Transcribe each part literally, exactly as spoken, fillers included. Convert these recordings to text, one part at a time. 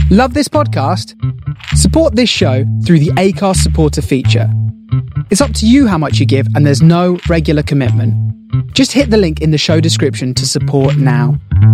Love this podcast? Support this show through the Acast supporter feature. It's up to you how much you give, and there's no regular commitment. Just hit the link in the show description to support now.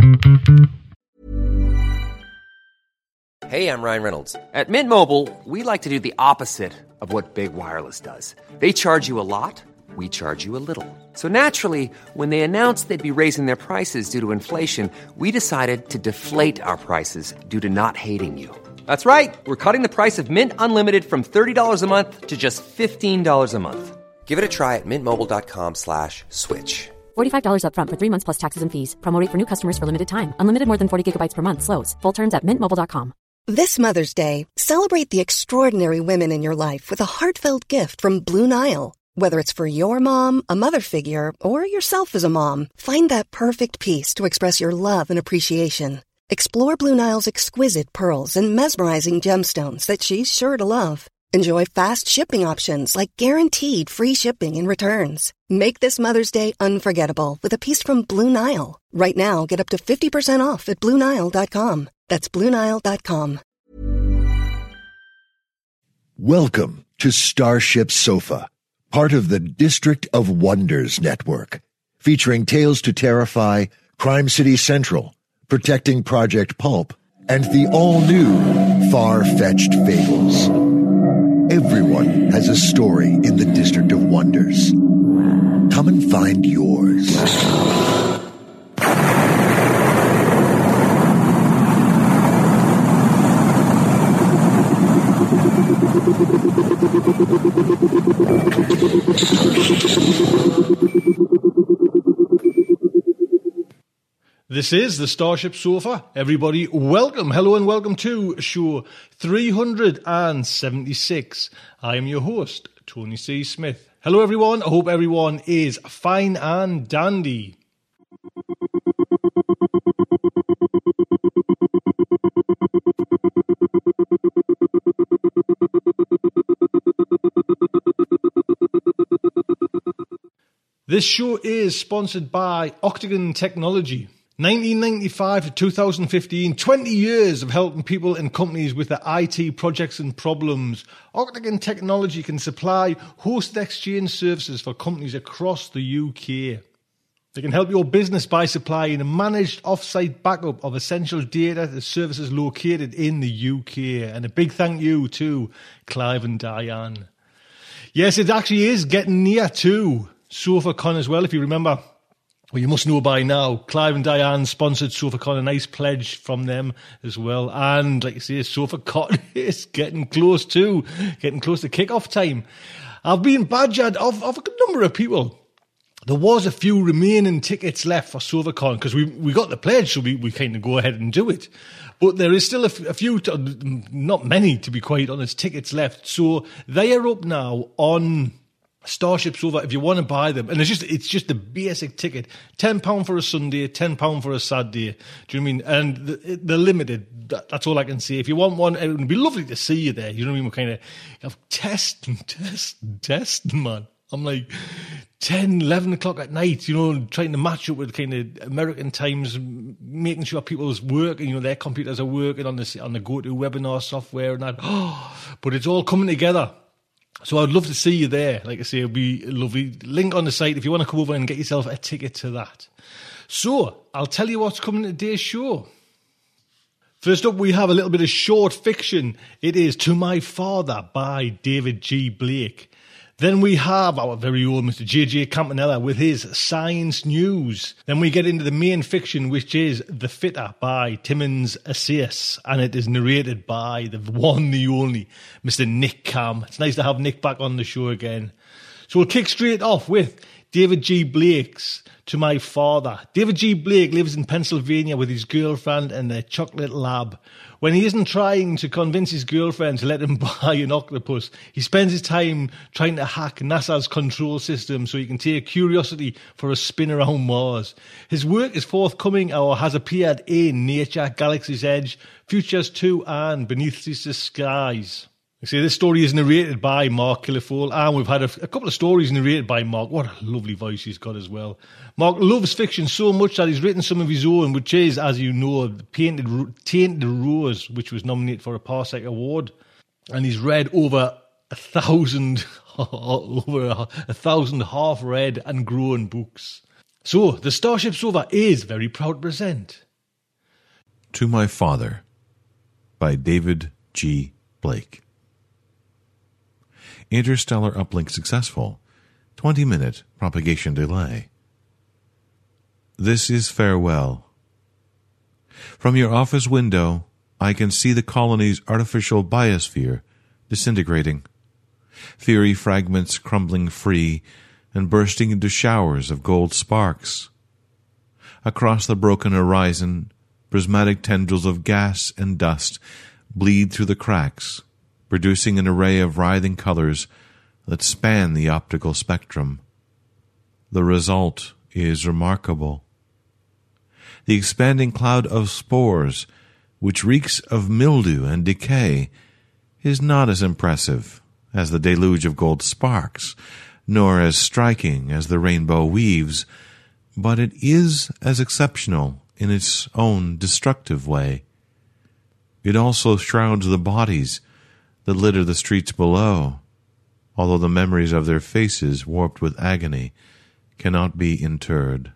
Hey, I'm Ryan Reynolds. At Mint Mobile, we like to do the opposite of what Big Wireless does. They charge you a lot, we charge you a little. So naturally, when they announced they'd be raising their prices due to inflation, we decided to deflate our prices due to not hating you. That's right. We're cutting the price of Mint Unlimited from thirty dollars a month to just fifteen dollars a month. Give it a try at mintmobile.com slash switch. forty-five dollars up front for three months plus taxes and fees. Promo rate for new customers for limited time. Unlimited more than forty gigabytes per month. Slows full terms at mint mobile dot com. This Mother's Day, celebrate the extraordinary women in your life with a heartfelt gift from Blue Nile. Whether it's for your mom, a mother figure, or yourself as a mom, find that perfect piece to express your love and appreciation. Explore Blue Nile's exquisite pearls and mesmerizing gemstones that she's sure to love. Enjoy fast shipping options like guaranteed free shipping and returns. Make this Mother's Day unforgettable with a piece from Blue Nile. Right now, get up to fifty percent off at blue nile dot com. That's blue nile dot com. Welcome to Starship Sofa, part of the District of Wonders network, featuring Tales to Terrify, Crime City Central, Protecting Project Pulp, and the all-new Far-Fetched Fables. Everyone has a story in the District of Wonders. Come and find yours. This is the Starship Sofa. Everybody, welcome, hello and welcome to show three hundred seventy-six. I am your host, Tony C. Smith. Hello everyone, I hope everyone is fine and dandy. This show is sponsored by Octagon Technology. nineteen ninety-five to two thousand fifteen, twenty years of helping people and companies with their I T projects and problems. Octagon Technology can supply host exchange services for companies across the U K. They can help your business by supplying a managed off-site backup of essential data to services located in the U K. And a big thank you to Clive and Diane. Yes, it actually is getting near to SofaCon as well, if you remember. Well, you must know by now, Clive and Diane sponsored SofaCon, a nice pledge from them as well. And like I say, SofaCon is getting close to, getting close to kick-off time. I've been badgered of, of a good number of people. There was a few remaining tickets left for SofaCon because we we got the pledge, so we, we kind of go ahead and do it. But there is still a, f- a few, t- not many to be quite honest, tickets left. So they are up now on Starship Sofa if you want to buy them. And it's just it's just the basic ticket. ten pounds for a Sunday, ten pounds for a Saturday. Do you know what I mean? And the, they're limited. That, that's all I can say. If you want one, it would be lovely to see you there. You know what I mean? We're kind of, of testing, testing, testing, man. I'm like ten, eleven o'clock at night, you know, trying to match up with kind of American times, making sure people's work, you know, their computers are working on the, on the GoToWebinar software and that. Oh, but it's all coming together. So I'd love to see you there. Like I say, it'll be lovely. Link on the site if you want to come over and get yourself a ticket to that. So I'll tell you what's coming in today's show. First up, we have a little bit of short fiction. It is To My Father by David G. Blake. Then we have our very own Mister J J Campanella with his Science News. Then we get into the main fiction, which is The Fitter by Timmins Assayas, and it is narrated by the one, the only, Mister Nick Cam. It's nice to have Nick back on the show again. So we'll kick straight off with David G. Blake's To My Father. David G. Blake lives in Pennsylvania with his girlfriend and their chocolate lab. When he isn't trying to convince his girlfriend to let him buy an octopus, he spends his time trying to hack NASA's control system so he can take Curiosity for a spin around Mars. His work is forthcoming or has appeared in Nature, Galaxy's Edge, Futures two and Beneath the Skies. See, this story is narrated by Mark Killifole, and we've had a, a couple of stories narrated by Mark. What a lovely voice he's got as well. Mark loves fiction so much that he's written some of his own, which is, as you know, Painted, Tainted Rose, which was nominated for a Parsec Award. And he's read over a thousand, over a, a thousand half-read and grown books. So, the Starship Sofa is very proud to present To My Father by David G. Blake. Interstellar uplink successful. twenty minute propagation delay. This is farewell. From your office window, I can see the colony's artificial biosphere disintegrating. Fiery fragments crumbling free and bursting into showers of gold sparks. Across the broken horizon, prismatic tendrils of gas and dust bleed through the cracks, producing an array of writhing colors that span the optical spectrum. The result is remarkable. The expanding cloud of spores, which reeks of mildew and decay, is not as impressive as the deluge of gold sparks, nor as striking as the rainbow weaves, but it is as exceptional in its own destructive way. It also shrouds the bodies that litter the streets below, although the memories of their faces, warped with agony, cannot be interred.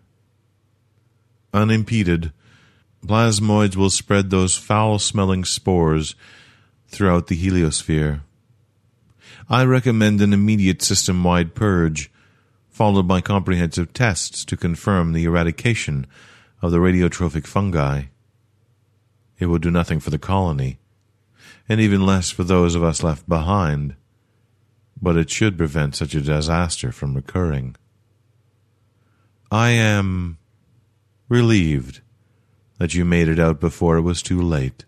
Unimpeded, plasmoids will spread those foul-smelling spores throughout the heliosphere. I recommend an immediate system-wide purge, followed by comprehensive tests to confirm the eradication of the radiotrophic fungi. It will do nothing for the colony, and even less for those of us left behind, but it should prevent such a disaster from recurring. I am relieved that you made it out before it was too late.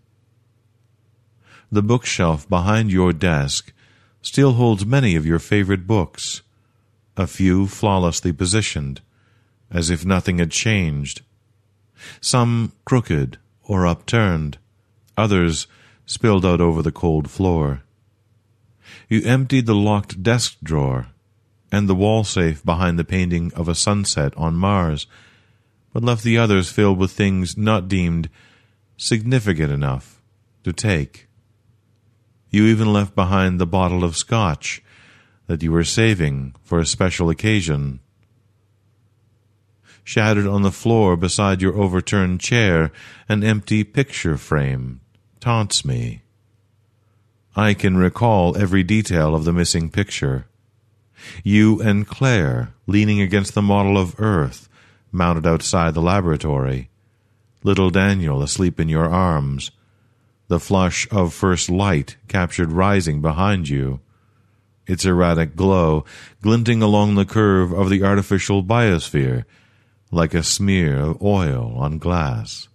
The bookshelf behind your desk still holds many of your favorite books, a few flawlessly positioned, as if nothing had changed, some crooked or upturned, others spilled out over the cold floor. You emptied the locked desk drawer and the wall safe behind the painting of a sunset on Mars, but left the others filled with things not deemed significant enough to take. You even left behind the bottle of scotch that you were saving for a special occasion. Shattered on the floor beside your overturned chair, an empty picture frame taunts me. I can recall every detail of the missing picture. You and Claire leaning against the model of Earth mounted outside the laboratory, little Daniel asleep in your arms, the flush of first light captured rising behind you, its erratic glow glinting along the curve of the artificial biosphere like a smear of oil on glass.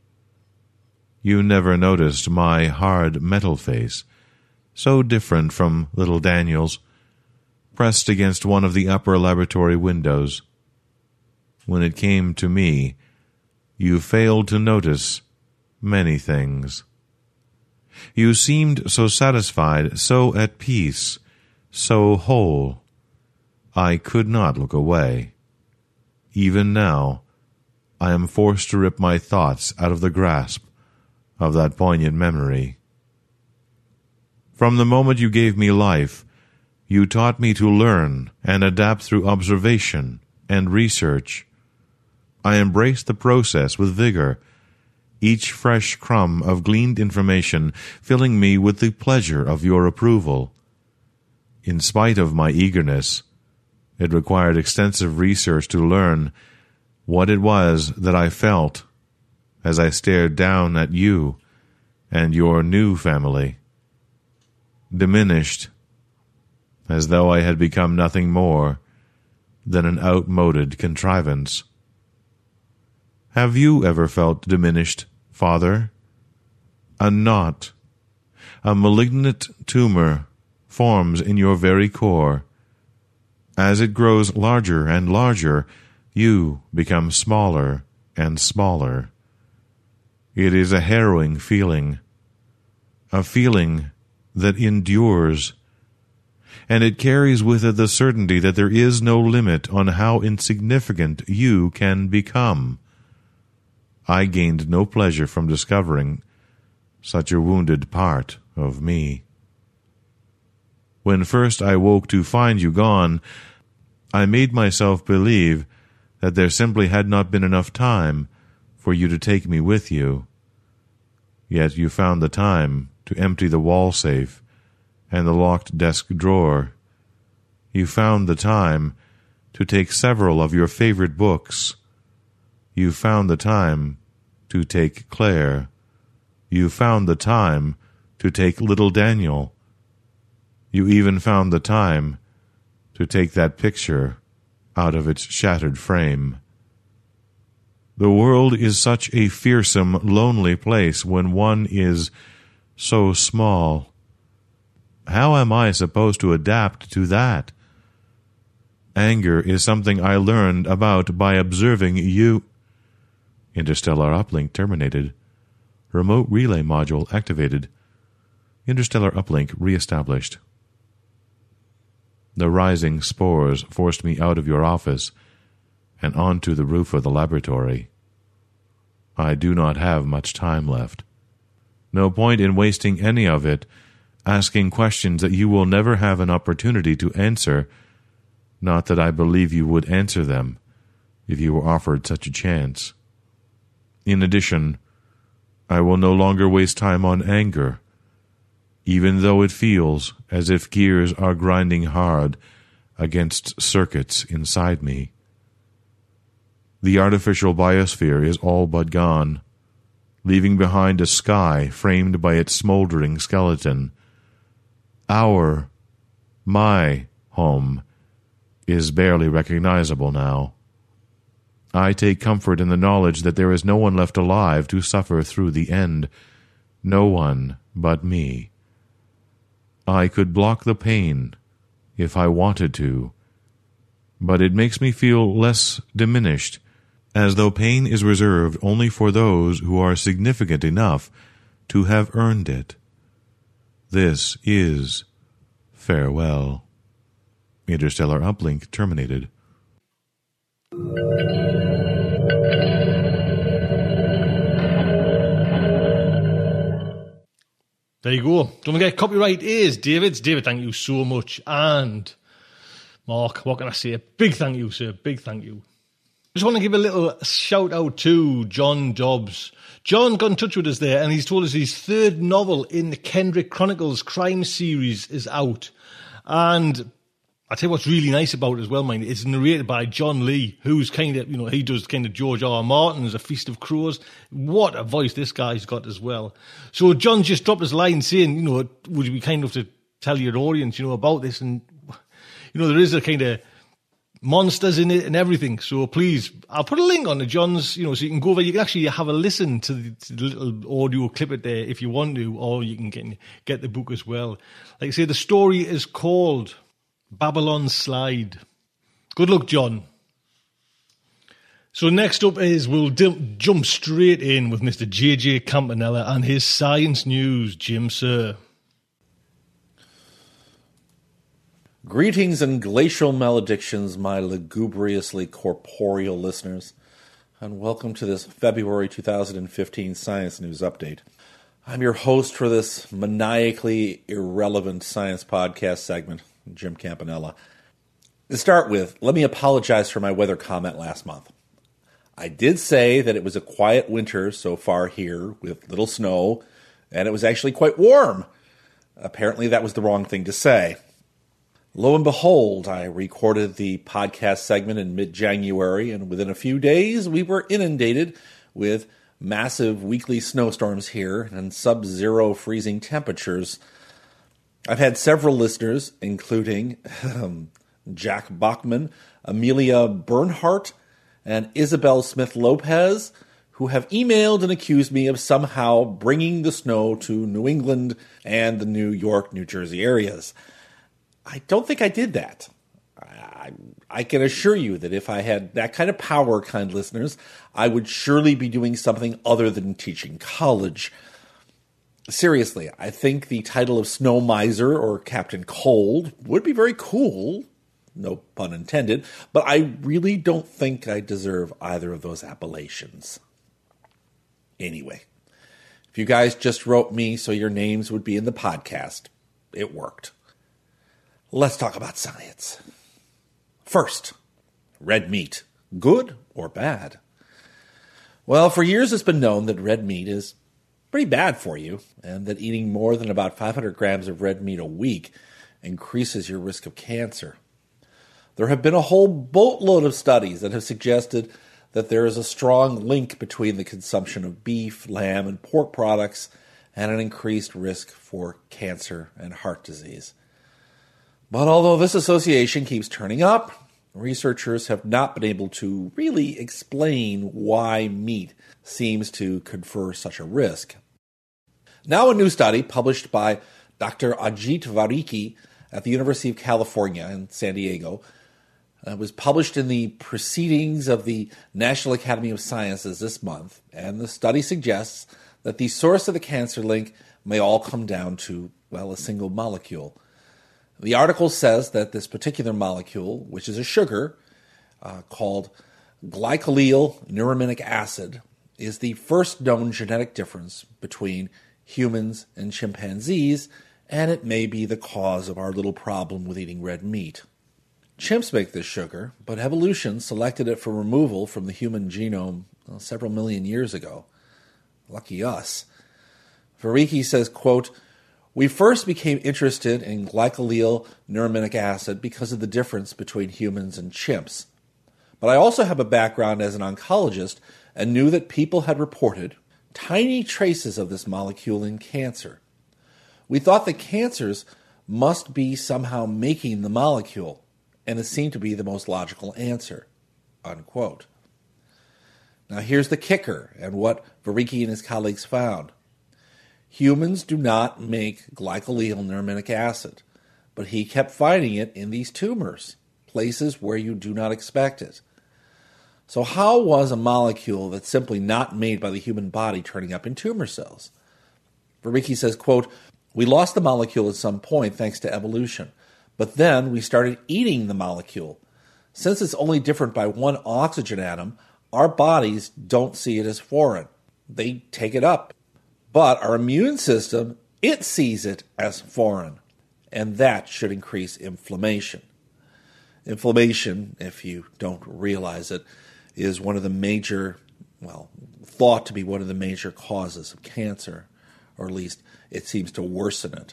You never noticed my hard metal face, so different from little Daniel's, pressed against one of the upper laboratory windows. When it came to me, you failed to notice many things. You seemed so satisfied, so at peace, so whole. I could not look away. Even now, I am forced to rip my thoughts out of the grasp of that poignant memory. From the moment you gave me life, you taught me to learn and adapt through observation and research. I embraced the process with vigor, each fresh crumb of gleaned information filling me with the pleasure of your approval. In spite of my eagerness, it required extensive research to learn what it was that I felt as I stared down at you and your new family, diminished, as though I had become nothing more than an outmoded contrivance. Have you ever felt diminished, Father? A knot, a malignant tumor, forms in your very core. As it grows larger and larger, you become smaller and smaller. It is a harrowing feeling, a feeling that endures, and it carries with it the certainty that there is no limit on how insignificant you can become. I gained no pleasure from discovering such a wounded part of me. When first I woke to find you gone, I made myself believe that there simply had not been enough time for you to take me with you. Yet you found the time to empty the wall safe and the locked desk drawer. You found the time to take several of your favorite books. You found the time to take Claire. You found the time to take little Daniel. You even found the time to take that picture out of its shattered frame. The world is such a fearsome, lonely place when one is so small. How am I supposed to adapt to that? Anger is something I learned about by observing you. Interstellar uplink terminated. Remote relay module activated. Interstellar uplink reestablished. The rising spores forced me out of your office and onto the roof of the laboratory. I do not have much time left. No point in wasting any of it asking questions that you will never have an opportunity to answer, not that I believe you would answer them if you were offered such a chance. In addition, I will no longer waste time on anger, even though it feels as if gears are grinding hard against circuits inside me. The artificial biosphere is all but gone, leaving behind a sky framed by its smoldering skeleton. Our, my home, is barely recognizable now. I take comfort in the knowledge that there is no one left alive to suffer through the end, no one but me. I could block the pain if I wanted to, but it makes me feel less diminished, as though pain is reserved only for those who are significant enough to have earned it. This is farewell. Interstellar uplink terminated. There you go. Don't forget, copyright is David's. David, thank you so much. And Mark, what can I say? Big thank you, sir. Big thank you. Just want to give a little shout out to John Dobbs. John got in touch with us there, and he's told us his third novel in the Kendrick Chronicles crime series is out. And I tell you what's really nice about it as well, mind, it's narrated by John Lee, who's kind of, you know, he does kind of George R. R. Martin's A Feast of Crows. What a voice this guy's got as well. So John just dropped his line saying, you know, would you be kind enough to tell your audience, you know, about this? And, you know, there is a kind of monsters in it and everything. So please, I'll put a link on the John's, you know, so you can go over. You can actually have a listen to the, to the little audio clip it there if you want to, or you can get, get the book as well. Like I say, the story is called Babylon Slide. Good luck, John. So next up is we'll dim, jump straight in with Mister J J Campanella and his science news. Jim, sir. Greetings and glacial maledictions, my lugubriously corporeal listeners, and welcome to this February two thousand fifteen Science News Update. I'm your host for this maniacally irrelevant science podcast segment, Jim Campanella. To start with, let me apologize for my weather comment last month. I did say that it was a quiet winter so far here with little snow, and it was actually quite warm. Apparently that was the wrong thing to say. Lo and behold, I recorded the podcast segment in mid-January, and within a few days we were inundated with massive weekly snowstorms here and sub-zero freezing temperatures. I've had several listeners, including um, Jack Bachman, Amelia Bernhardt, and Isabel Smith-Lopez, who have emailed and accused me of somehow bringing the snow to New England and the New York, New Jersey areas. I don't think I did that. I, I can assure you that if I had that kind of power, kind listeners, I would surely be doing something other than teaching college. Seriously, I think the title of Snow Miser or Captain Cold would be very cool, no pun intended, but I really don't think I deserve either of those appellations. Anyway, if you guys just wrote me so your names would be in the podcast, it worked. Let's talk about science. First, red meat, good or bad? Well, for years it's been known that red meat is pretty bad for you, and that eating more than about five hundred grams of red meat a week increases your risk of cancer. There have been a whole boatload of studies that have suggested that there is a strong link between the consumption of beef, lamb, and pork products and an increased risk for cancer and heart disease. But although this association keeps turning up, researchers have not been able to really explain why meat seems to confer such a risk. Now a new study published by Doctor Ajit Variki at the University of California in San Diego uh, was published in the Proceedings of the National Academy of Sciences this month, and the study suggests that the source of the cancer link may all come down to, well, a single molecule. The article says that this particular molecule, which is a sugar uh, called glycolyl neurominic acid, is the first known genetic difference between humans and chimpanzees, and it may be the cause of our little problem with eating red meat. Chimps make this sugar, but evolution selected it for removal from the human genome well, several million years ago. Lucky us. Variki says, quote, "We first became interested in glycolyl neurominic acid because of the difference between humans and chimps. But I also have a background as an oncologist and knew that people had reported tiny traces of this molecule in cancer. We thought that cancers must be somehow making the molecule, and it seemed to be the most logical answer." Unquote. Now here's the kicker, and what Variki and his colleagues found. Humans do not make glycolyl neurominic acid, but he kept finding it in these tumors, places where you do not expect it. So how was a molecule that's simply not made by the human body turning up in tumor cells? Variki says, quote, "We lost the molecule at some point thanks to evolution, but then we started eating the molecule. Since it's only different by one oxygen atom, our bodies don't see it as foreign. They take it up. But our immune system, it sees it as foreign, and that should increase inflammation." Inflammation, if you don't realize it, is one of the major, well, thought to be one of the major causes of cancer, or at least it seems to worsen it.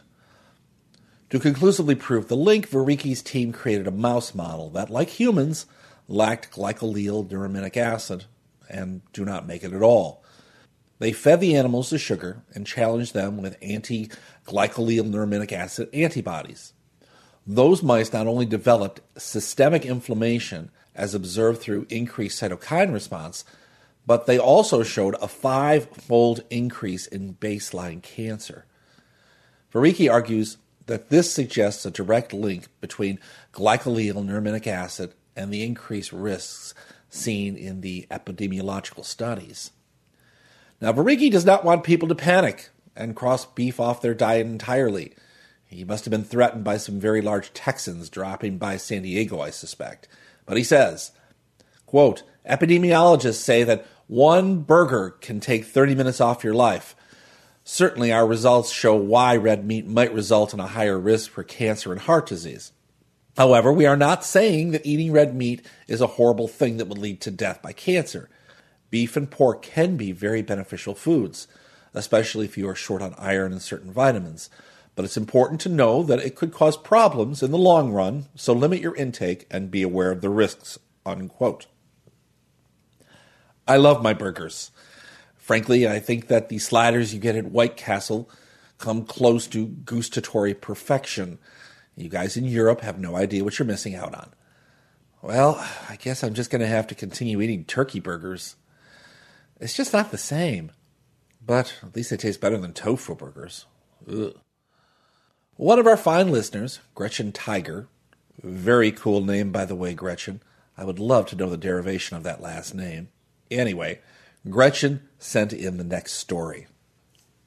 To conclusively prove the link, Variki's team created a mouse model that, like humans, lacked glycolyl neurominic acid and do not make it at all. They fed the animals the sugar and challenged them with anti-glycolyl neurominic acid antibodies. Those mice not only developed systemic inflammation as observed through increased cytokine response, but they also showed a five-fold increase in baseline cancer. Variki argues that this suggests a direct link between glycolyl neurominic acid and the increased risks seen in the epidemiological studies. Now, Variki does not want people to panic and cross beef off their diet entirely. He must have been threatened by some very large Texans dropping by San Diego, I suspect. But he says, quote, "Epidemiologists say that one burger can take thirty minutes off your life. Certainly our results show why red meat might result in a higher risk for cancer and heart disease. However, we are not saying that eating red meat is a horrible thing that would lead to death by cancer. Beef and pork can be very beneficial foods, especially if you are short on iron and certain vitamins. But it's important to know that it could cause problems in the long run, so limit your intake and be aware of the risks." Unquote. I love my burgers. Frankly, I think that the sliders you get at White Castle come close to gustatory perfection. You guys in Europe have no idea what you're missing out on. Well, I guess I'm just going to have to continue eating turkey burgers. It's just not the same. But at least they taste better than tofu burgers. Ugh. One of our fine listeners, Gretchen Tiger, very cool name, by the way, Gretchen. I would love to know the derivation of that last name. Anyway, Gretchen sent in the next story.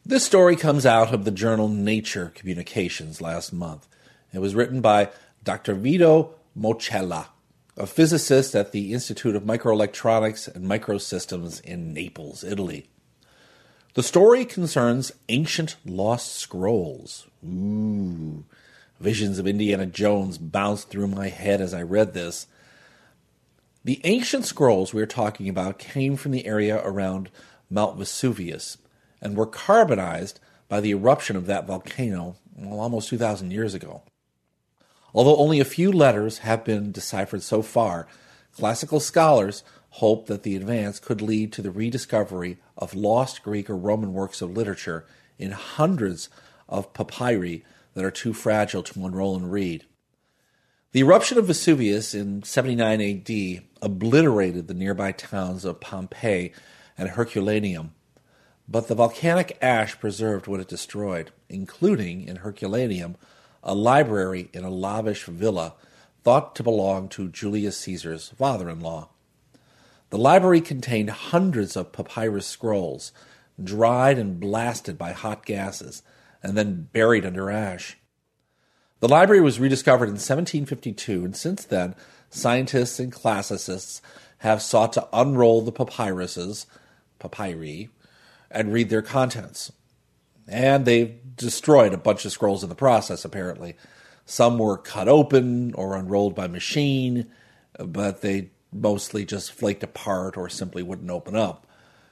This story comes out of the journal Nature Communications last month. It was written by Doctor Vito Moccella, a physicist at the Institute of Microelectronics and Microsystems in Naples, Italy. The story concerns ancient lost scrolls. Ooh, visions of Indiana Jones bounced through my head as I read this. The ancient scrolls we are talking about came from the area around Mount Vesuvius and were carbonized by the eruption of that volcano well, almost two thousand years ago. Although only a few letters have been deciphered so far, classical scholars hope that the advance could lead to the rediscovery of lost Greek or Roman works of literature in hundreds of papyri that are too fragile to unroll and read. The eruption of Vesuvius in seventy-nine A D obliterated the nearby towns of Pompeii and Herculaneum, but the volcanic ash preserved what it destroyed, including, in Herculaneum, a library in a lavish villa thought to belong to Julius Caesar's father-in-law. The library contained hundreds of papyrus scrolls, dried and blasted by hot gases, and then buried under ash. The library was rediscovered in seventeen fifty-two, and since then, scientists and classicists have sought to unroll the papyruses, papyri, and read their contents. And they've destroyed a bunch of scrolls in the process, apparently. Some were cut open or unrolled by machine, but they mostly just flaked apart or simply wouldn't open up.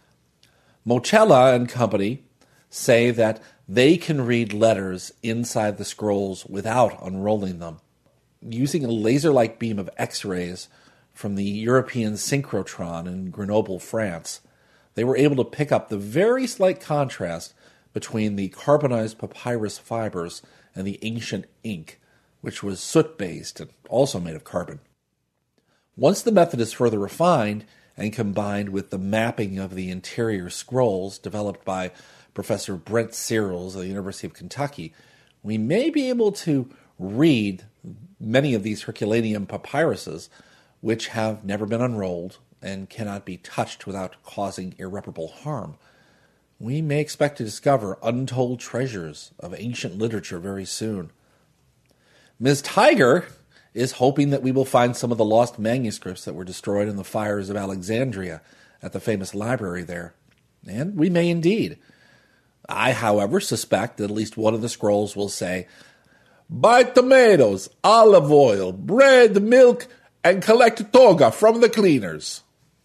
Moccella and company say that they can read letters inside the scrolls without unrolling them. Using a laser-like beam of X-rays from the European synchrotron in Grenoble, France, they were able to pick up the very slight contrast between the carbonized papyrus fibers and the ancient ink, which was soot-based and also made of carbon. Once the method is further refined and combined with the mapping of the interior scrolls developed by Professor Brent Searles of the University of Kentucky, we may be able to read many of these Herculaneum papyruses, which have never been unrolled and cannot be touched without causing irreparable harm. We may expect to discover untold treasures of ancient literature very soon. Miz Tiger is hoping that we will find some of the lost manuscripts that were destroyed in the fires of Alexandria at the famous library there. And we may indeed. I, however, suspect that at least one of the scrolls will say, "Buy tomatoes, olive oil, bread, milk, and collect toga from the cleaners."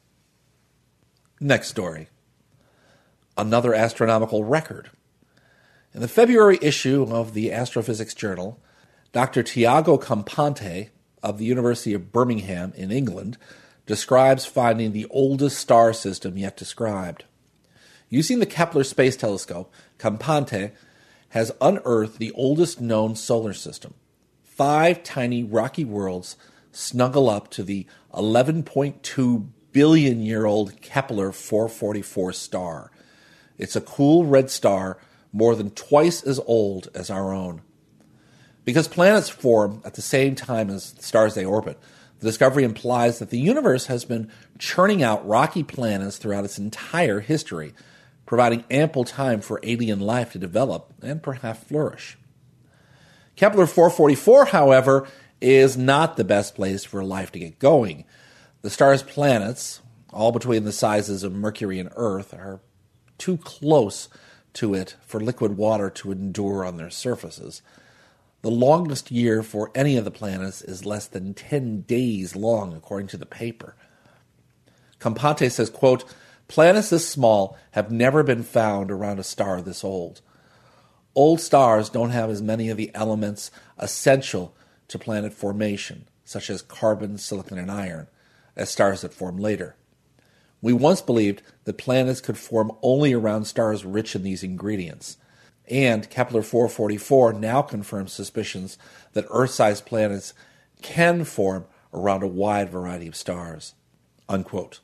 Next story. Another astronomical record. In the February issue of the Astrophysics Journal, Doctor Tiago Campante of the University of Birmingham in England describes finding the oldest star system yet described. Using the Kepler Space Telescope, Campante has unearthed the oldest known solar system. Five tiny rocky worlds snuggle up to the eleven point two billion year old Kepler four forty-four star. It's a cool red star more than twice as old as our own. Because planets form at the same time as the stars they orbit, the discovery implies that the universe has been churning out rocky planets throughout its entire history, providing ample time for alien life to develop and perhaps flourish. Kepler four forty-four, however, is not the best place for life to get going. The star's planets, all between the sizes of Mercury and Earth, are too close to it for liquid water to endure on their surfaces. The longest year for any of the planets is less than ten days long, according to the paper. Campante says, quote, "Planets this small have never been found around a star this old. Old stars don't have as many of the elements essential to planet formation, such as carbon, silicon, and iron, as stars that form later. We once believed that planets could form only around stars rich in these ingredients. And Kepler four forty-four now confirms suspicions that Earth-sized planets can form around a wide variety of stars." Unquote.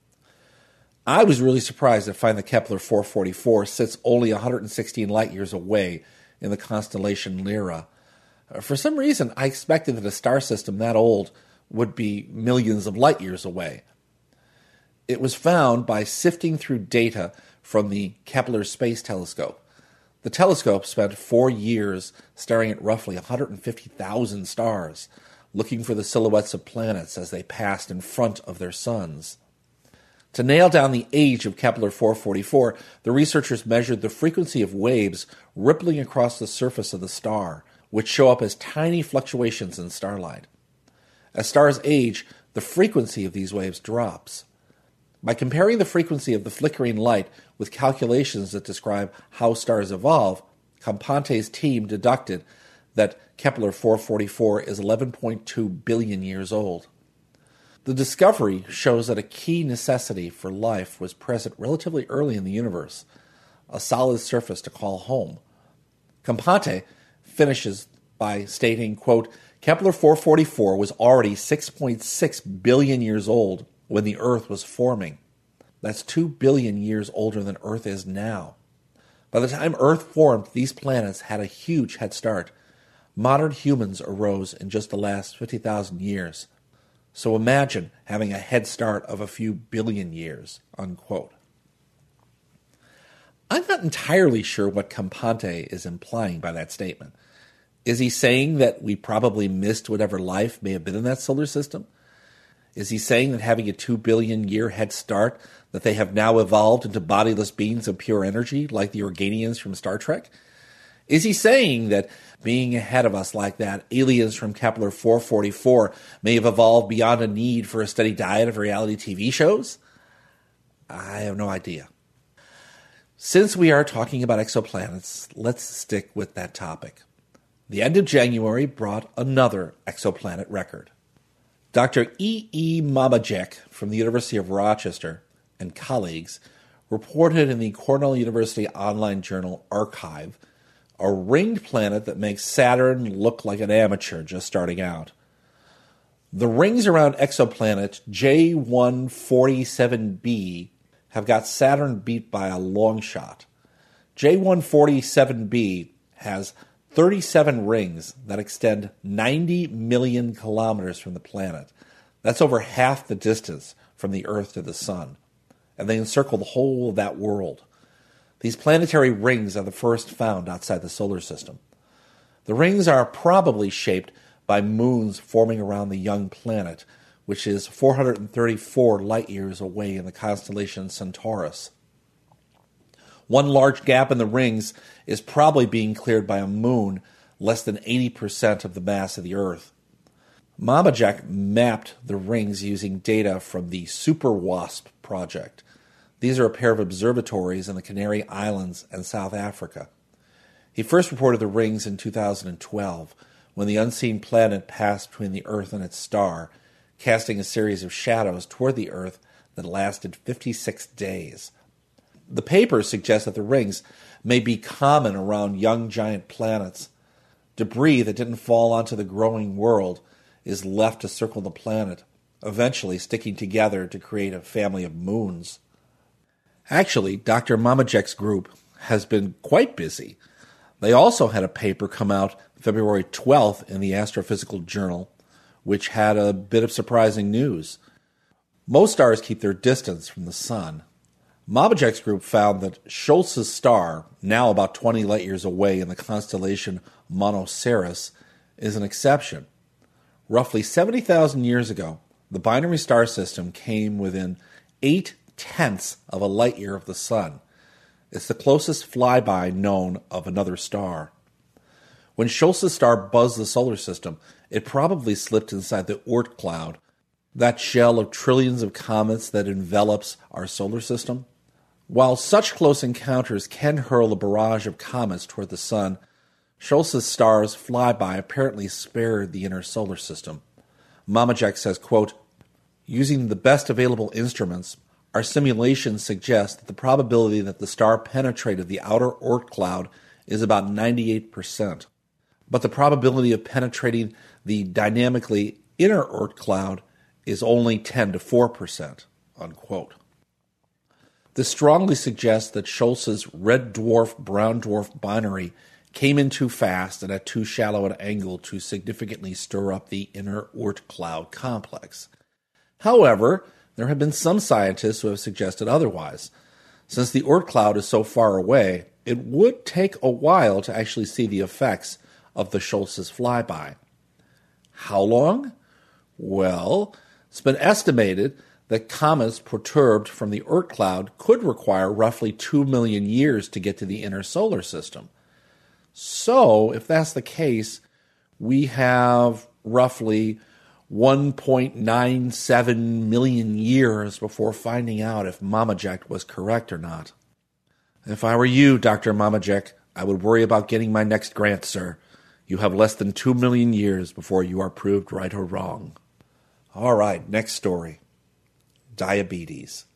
I was really surprised to find that Kepler four forty-four sits only one hundred sixteen light-years away in the constellation Lyra. For some reason, I expected that a star system that old would be millions of light-years away. It was found by sifting through data from the Kepler Space Telescope. The telescope spent four years staring at roughly one hundred fifty thousand stars, looking for the silhouettes of planets as they passed in front of their suns. To nail down the age of Kepler four forty-four, the researchers measured the frequency of waves rippling across the surface of the star, which show up as tiny fluctuations in starlight. As stars age, the frequency of these waves drops. By comparing the frequency of the flickering light with calculations that describe how stars evolve, Campante's team deducted that Kepler four forty-four is eleven point two billion years old. The discovery shows that a key necessity for life was present relatively early in the universe, a solid surface to call home. Campante finishes by stating, quote, Kepler four forty-four was already six point six billion years old when the Earth was forming. That's two billion years older than Earth is now. By the time Earth formed, these planets had a huge head start. Modern humans arose in just the last fifty thousand years. So imagine having a head start of a few billion years, unquote. I'm not entirely sure what Campante is implying by that statement. Is he saying that we probably missed whatever life may have been in that solar system? Is he saying that having a two billion year head start, that they have now evolved into bodiless beings of pure energy, like the Organians from Star Trek? Is he saying that being ahead of us like that, aliens from Kepler four forty-four may have evolved beyond a need for a steady diet of reality T V shows? I have no idea. Since we are talking about exoplanets, let's stick with that topic. The end of January brought another exoplanet record. Doctor E E Mamajek from the University of Rochester and colleagues reported in the Cornell University online journal Archive a ringed planet that makes Saturn look like an amateur just starting out. The rings around exoplanet J one forty-seven b have got Saturn beat by a long shot. J one forty-seven b has thirty-seven rings that extend ninety million kilometers from the planet. That's over half the distance from the Earth to the Sun. And they encircle the whole of that world. These planetary rings are the first found outside the solar system. The rings are probably shaped by moons forming around the young planet, which is four hundred thirty-four light-years away in the constellation Centaurus. One large gap in the rings is probably being cleared by a moon less than eighty percent of the mass of the Earth. Mamajek mapped the rings using data from the SuperWASP project. These are a pair of observatories in the Canary Islands and South Africa. He first reported the rings in two thousand twelve, when the unseen planet passed between the Earth and its star, casting a series of shadows toward the Earth that lasted fifty-six days. The paper suggests that the rings may be common around young giant planets. Debris that didn't fall onto the growing world is left to circle the planet, eventually sticking together to create a family of moons. Actually, Doctor Mamajek's group has been quite busy. They also had a paper come out February twelfth in the Astrophysical Journal, which had a bit of surprising news. Most stars keep their distance from the Sun. Mamajek's group found that Scholz's star, now about twenty light-years away in the constellation Monoceros, is an exception. Roughly seventy thousand years ago, the binary star system came within eight tenths of a light-year of the Sun. It's the closest flyby known of another star. When Scholz's star buzzed the solar system, it probably slipped inside the Oort cloud, that shell of trillions of comets that envelops our solar system. While such close encounters can hurl a barrage of comets toward the Sun, Scholz's star's flyby apparently spared the inner solar system. Mamajek says, quote, using the best available instruments, our simulations suggest that the probability that the star penetrated the outer Oort cloud is about ninety-eight percent. But the probability of penetrating the dynamically inner Oort cloud is only ten to four percent, unquote. This strongly suggests that Scholz's red dwarf, brown dwarf binary came in too fast and at too shallow an angle to significantly stir up the inner Oort cloud complex. However, there have been some scientists who have suggested otherwise. Since the Oort cloud is so far away, it would take a while to actually see the effects of the Schultz's flyby. How long? Well, it's been estimated that comets perturbed from the Oort cloud could require roughly two million years to get to the inner solar system. So, if that's the case, we have roughly one point nine seven million years before finding out if Mamajek was correct or not. If I were you, Doctor Mamajek, I would worry about getting my next grant, sir. You have less than two million years before you are proved right or wrong. All right, next story. Diabetes.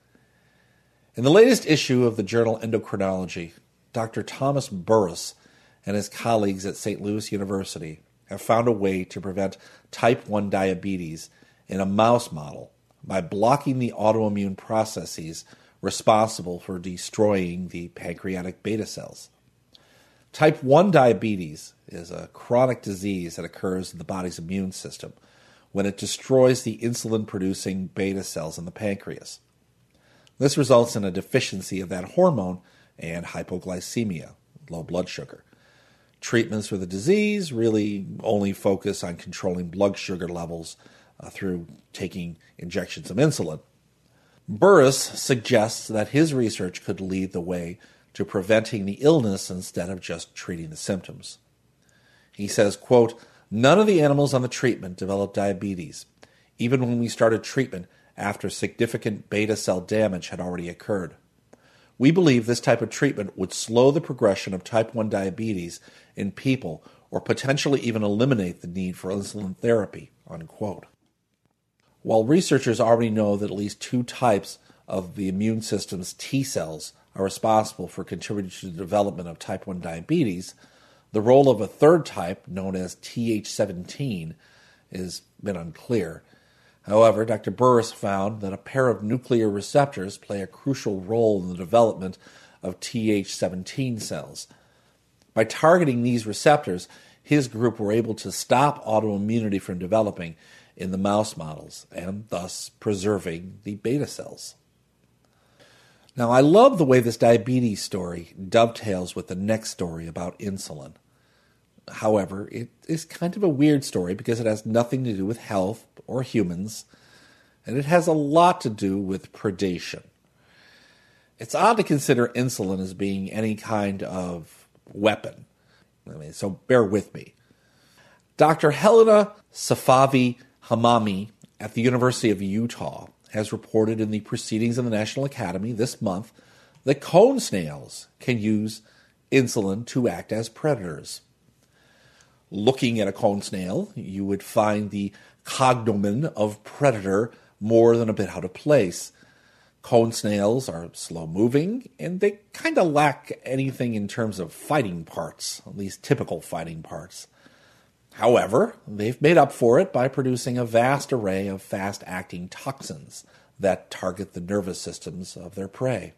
In the latest issue of the journal Endocrinology, Doctor Thomas Burris and his colleagues at Saint Louis University have found a way to prevent type one diabetes in a mouse model by blocking the autoimmune processes responsible for destroying the pancreatic beta cells. Type one diabetes is a chronic disease that occurs in the body's immune system when it destroys the insulin-producing beta cells in the pancreas. This results in a deficiency of that hormone and hypoglycemia, low blood sugar. Treatments for the disease really only focus on controlling blood sugar levels uh, through taking injections of insulin. Burris suggests that his research could lead the way to preventing the illness instead of just treating the symptoms. He says, quote, "None of the animals on the treatment developed diabetes, even when we started treatment after significant beta cell damage had already occurred. We believe this type of treatment would slow the progression of type one diabetes in people or potentially even eliminate the need for insulin therapy," unquote. While researchers already know that at least two types of the immune system's T cells are responsible for contributing to the development of type one diabetes, the role of a third type, known as T H seventeen, has been unclear. However, Doctor Burris found that a pair of nuclear receptors play a crucial role in the development of T H seventeen cells. By targeting these receptors, his group were able to stop autoimmunity from developing in the mouse models and thus preserving the beta cells. Now, I love the way this diabetes story dovetails with the next story about insulin. However, it is kind of a weird story because it has nothing to do with health or humans, and it has a lot to do with predation. It's odd to consider insulin as being any kind of weapon. I mean, so bear with me. Doctor Helena Safavi-Hamami at the University of Utah has reported in the Proceedings of the National Academy this month that cone snails can use insulin to act as predators. Looking at a cone snail, you would find the cognomen of predator more than a bit out of place. Cone snails are slow-moving, and they kind of lack anything in terms of fighting parts, at least typical fighting parts. However, they've made up for it by producing a vast array of fast-acting toxins that target the nervous systems of their prey.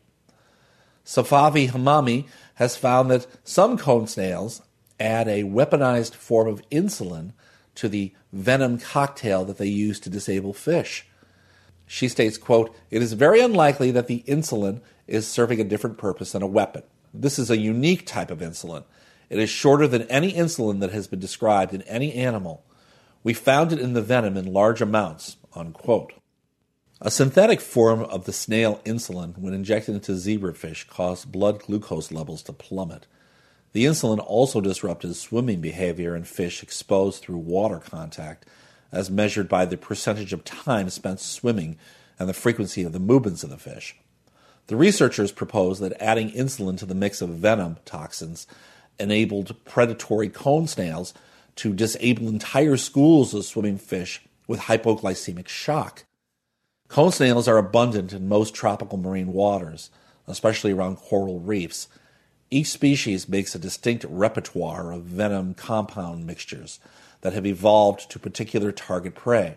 Safavi-Hamami has found that some cone snails add a weaponized form of insulin to the venom cocktail that they use to disable fish. She states, quote, "It is very unlikely that the insulin is serving a different purpose than a weapon. This is a unique type of insulin. It is shorter than any insulin that has been described in any animal. We found it in the venom in large amounts," unquote. A synthetic form of the snail insulin, when injected into zebrafish, caused blood glucose levels to plummet. The insulin also disrupted swimming behavior in fish exposed through water contact, as measured by the percentage of time spent swimming and the frequency of the movements of the fish. The researchers proposed that adding insulin to the mix of venom toxins enabled predatory cone snails to disable entire schools of swimming fish with hypoglycemic shock. Cone snails are abundant in most tropical marine waters, especially around coral reefs. Each species makes a distinct repertoire of venom compound mixtures that have evolved to particular target prey.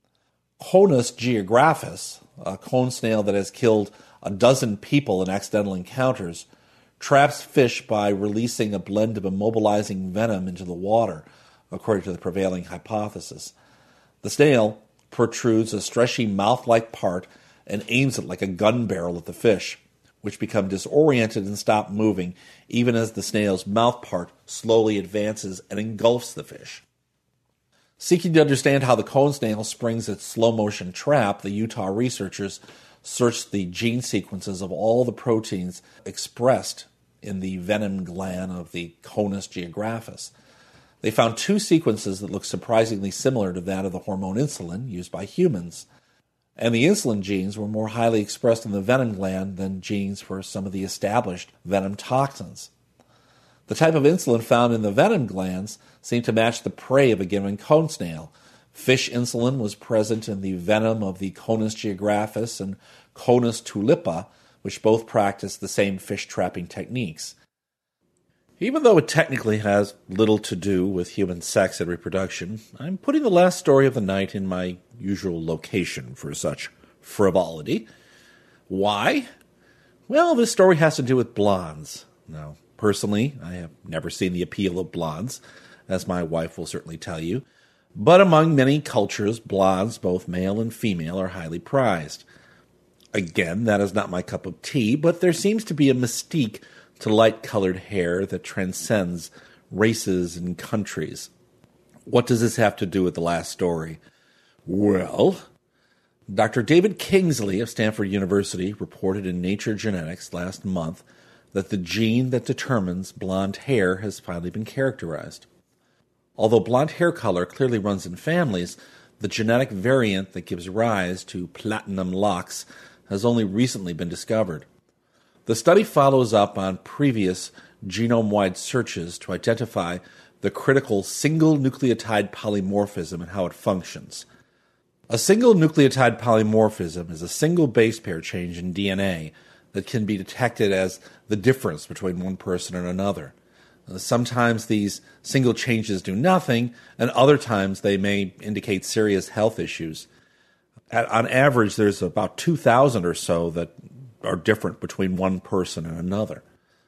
Conus geographus, a cone snail that has killed a dozen people in accidental encounters, traps fish by releasing a blend of immobilizing venom into the water, according to the prevailing hypothesis. The snail protrudes a stretchy mouth-like part and aims it like a gun barrel at the fish, which become disoriented and stop moving, even as the snail's mouth part slowly advances and engulfs the fish. Seeking to understand how the cone snail springs its slow-motion trap, the Utah researchers searched the gene sequences of all the proteins expressed in the venom gland of the Conus geographus. They found two sequences that looked surprisingly similar to that of the hormone insulin used by humans. And the insulin genes were more highly expressed in the venom gland than genes for some of the established venom toxins. The type of insulin found in the venom glands seemed to match the prey of a given cone snail. Fish insulin was present in the venom of the Conus geographus and Conus tulipa, which both practice the same fish-trapping techniques. Even though it technically has little to do with human sex and reproduction, I'm putting the last story of the night in my usual location for such frivolity. Why? Well, this story has to do with blondes. Now, personally, I have never seen the appeal of blondes, as my wife will certainly tell you. But among many cultures, blondes, both male and female, are highly prized. Again, that is not my cup of tea, but there seems to be a mystique to light-colored hair that transcends races and countries. What does this have to do with the last story? Well, Doctor David Kingsley of Stanford University reported in Nature Genetics last month that the gene that determines blonde hair has finally been characterized. Although blonde hair color clearly runs in families, the genetic variant that gives rise to platinum locks has only recently been discovered. The study follows up on previous genome-wide searches to identify the critical single nucleotide polymorphism and how it functions. A single nucleotide polymorphism is a single base pair change in D N A that can be detected as the difference between one person and another. Sometimes these single changes do nothing, and other times they may indicate serious health issues. At, on average, there's about two thousand or so that are different between one person and another.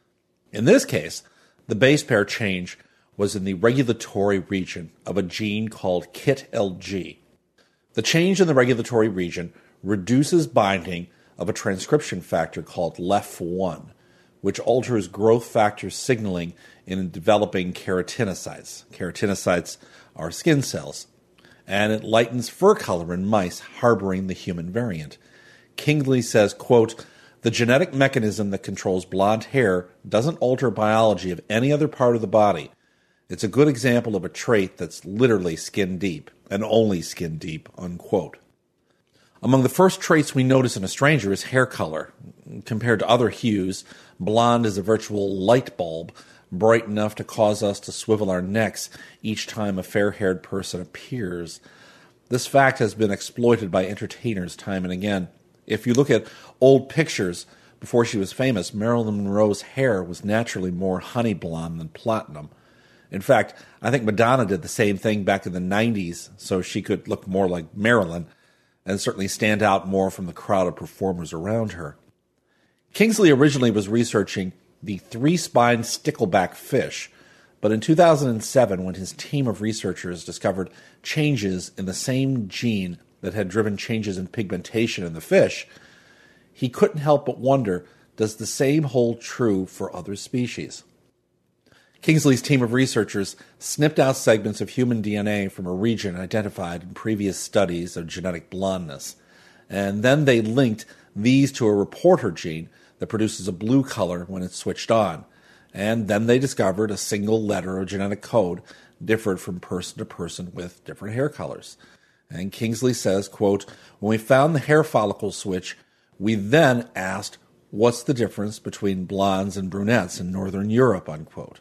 In this case, the base pair change was in the regulatory region of a gene called K I T L G. The change in the regulatory region reduces binding of a transcription factor called L E F one, which alters growth factor signaling in developing keratinocytes. Keratinocytes are skin cells, and it lightens fur color in mice harboring the human variant. Kingsley says, quote, "The genetic mechanism that controls blonde hair doesn't alter biology of any other part of the body. It's a good example of a trait that's literally skin deep, and only skin deep," unquote. Among the first traits we notice in a stranger is hair color. Compared to other hues, blonde is a virtual light bulb, bright enough to cause us to swivel our necks each time a fair-haired person appears. This fact has been exploited by entertainers time and again. If you look at old pictures before she was famous, Marilyn Monroe's hair was naturally more honey blonde than platinum. In fact, I think Madonna did the same thing back in the nineties so she could look more like Marilyn and certainly stand out more from the crowd of performers around her. Kingsley originally was researching the three-spined stickleback fish, but in two thousand seven, when his team of researchers discovered changes in the same gene that had driven changes in pigmentation in the fish, he couldn't help but wonder, does the same hold true for other species? Kingsley's team of researchers snipped out segments of human D N A from a region identified in previous studies of genetic blondness, and then they linked these to a reporter gene that produces a blue color when it's switched on, and then they discovered a single letter of genetic code differed from person to person with different hair colors. And Kingsley says, quote, "When we found the hair follicle switch, we then asked, what's the difference between blondes and brunettes in Northern Europe," unquote.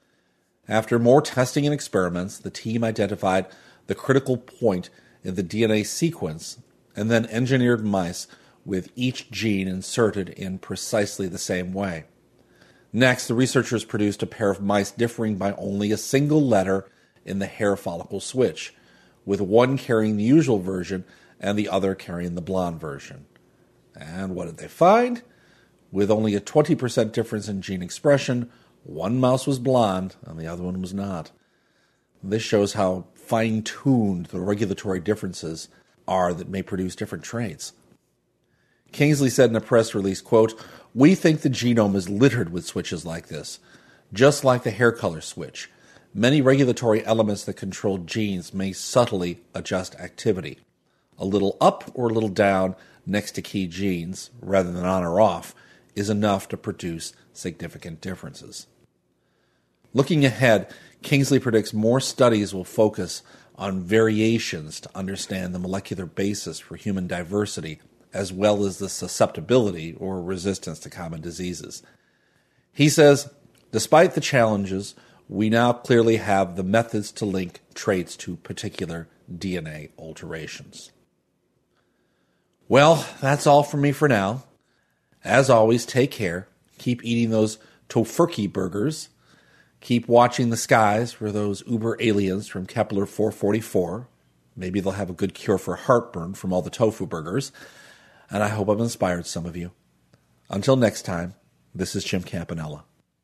After more testing and experiments, the team identified the critical point in the D N A sequence and then engineered mice with each gene inserted in precisely the same way. Next, the researchers produced a pair of mice differing by only a single letter in the hair follicle switch, with one carrying the usual version and the other carrying the blonde version. And what did they find? With only a twenty percent difference in gene expression, one mouse was blonde and the other one was not. This shows how fine-tuned the regulatory differences are that may produce different traits. Kingsley said in a press release, quote, "We think the genome is littered with switches like this, just like the hair color switch. Many regulatory elements that control genes may subtly adjust activity. A little up or a little down next to key genes, rather than on or off, is enough to produce significant differences." Looking ahead, Kingsley predicts more studies will focus on variations to understand the molecular basis for human diversity, as well as the susceptibility or resistance to common diseases. He says, despite the challenges, we now clearly have the methods to link traits to particular D N A alterations. Well, that's all from me for now. As always, take care. Keep eating those tofurkey burgers. Keep watching the skies for those uber aliens from Kepler four forty-four. Maybe they'll have a good cure for heartburn from all the tofu burgers. And I hope I've inspired some of you. Until next time, this is Jim Campanella.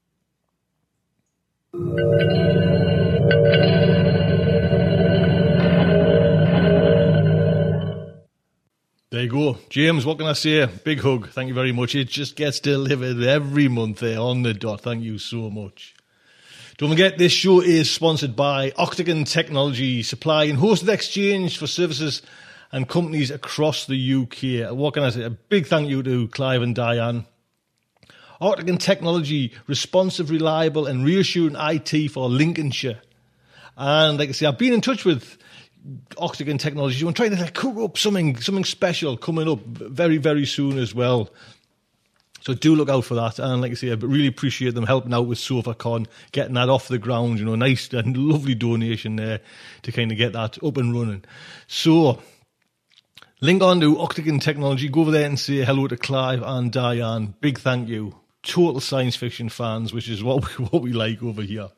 There you go. James, what can I say? Big hug. Thank you very much. It just gets delivered every month there on the dot. Thank you so much. Don't forget, this show is sponsored by Octagon Technology, supply and hosted exchange for services and companies across the U K. What can I say? A big thank you to Clive and Diane. Octagon Technology, responsive, reliable and reassuring I T for Lincolnshire. And like I say, I've been in touch with Octagon Technology. I'm trying to like, cook up something, something special coming up very, very soon as well. So do look out for that. And like I say, I really appreciate them helping out with SofaCon, getting that off the ground. You know, nice and lovely donation there to kind of get that up and running. So link on to Octagon Technology. Go over there and say hello to Clive and Diane. Big thank you. Total science fiction fans, which is what we, what we like over here.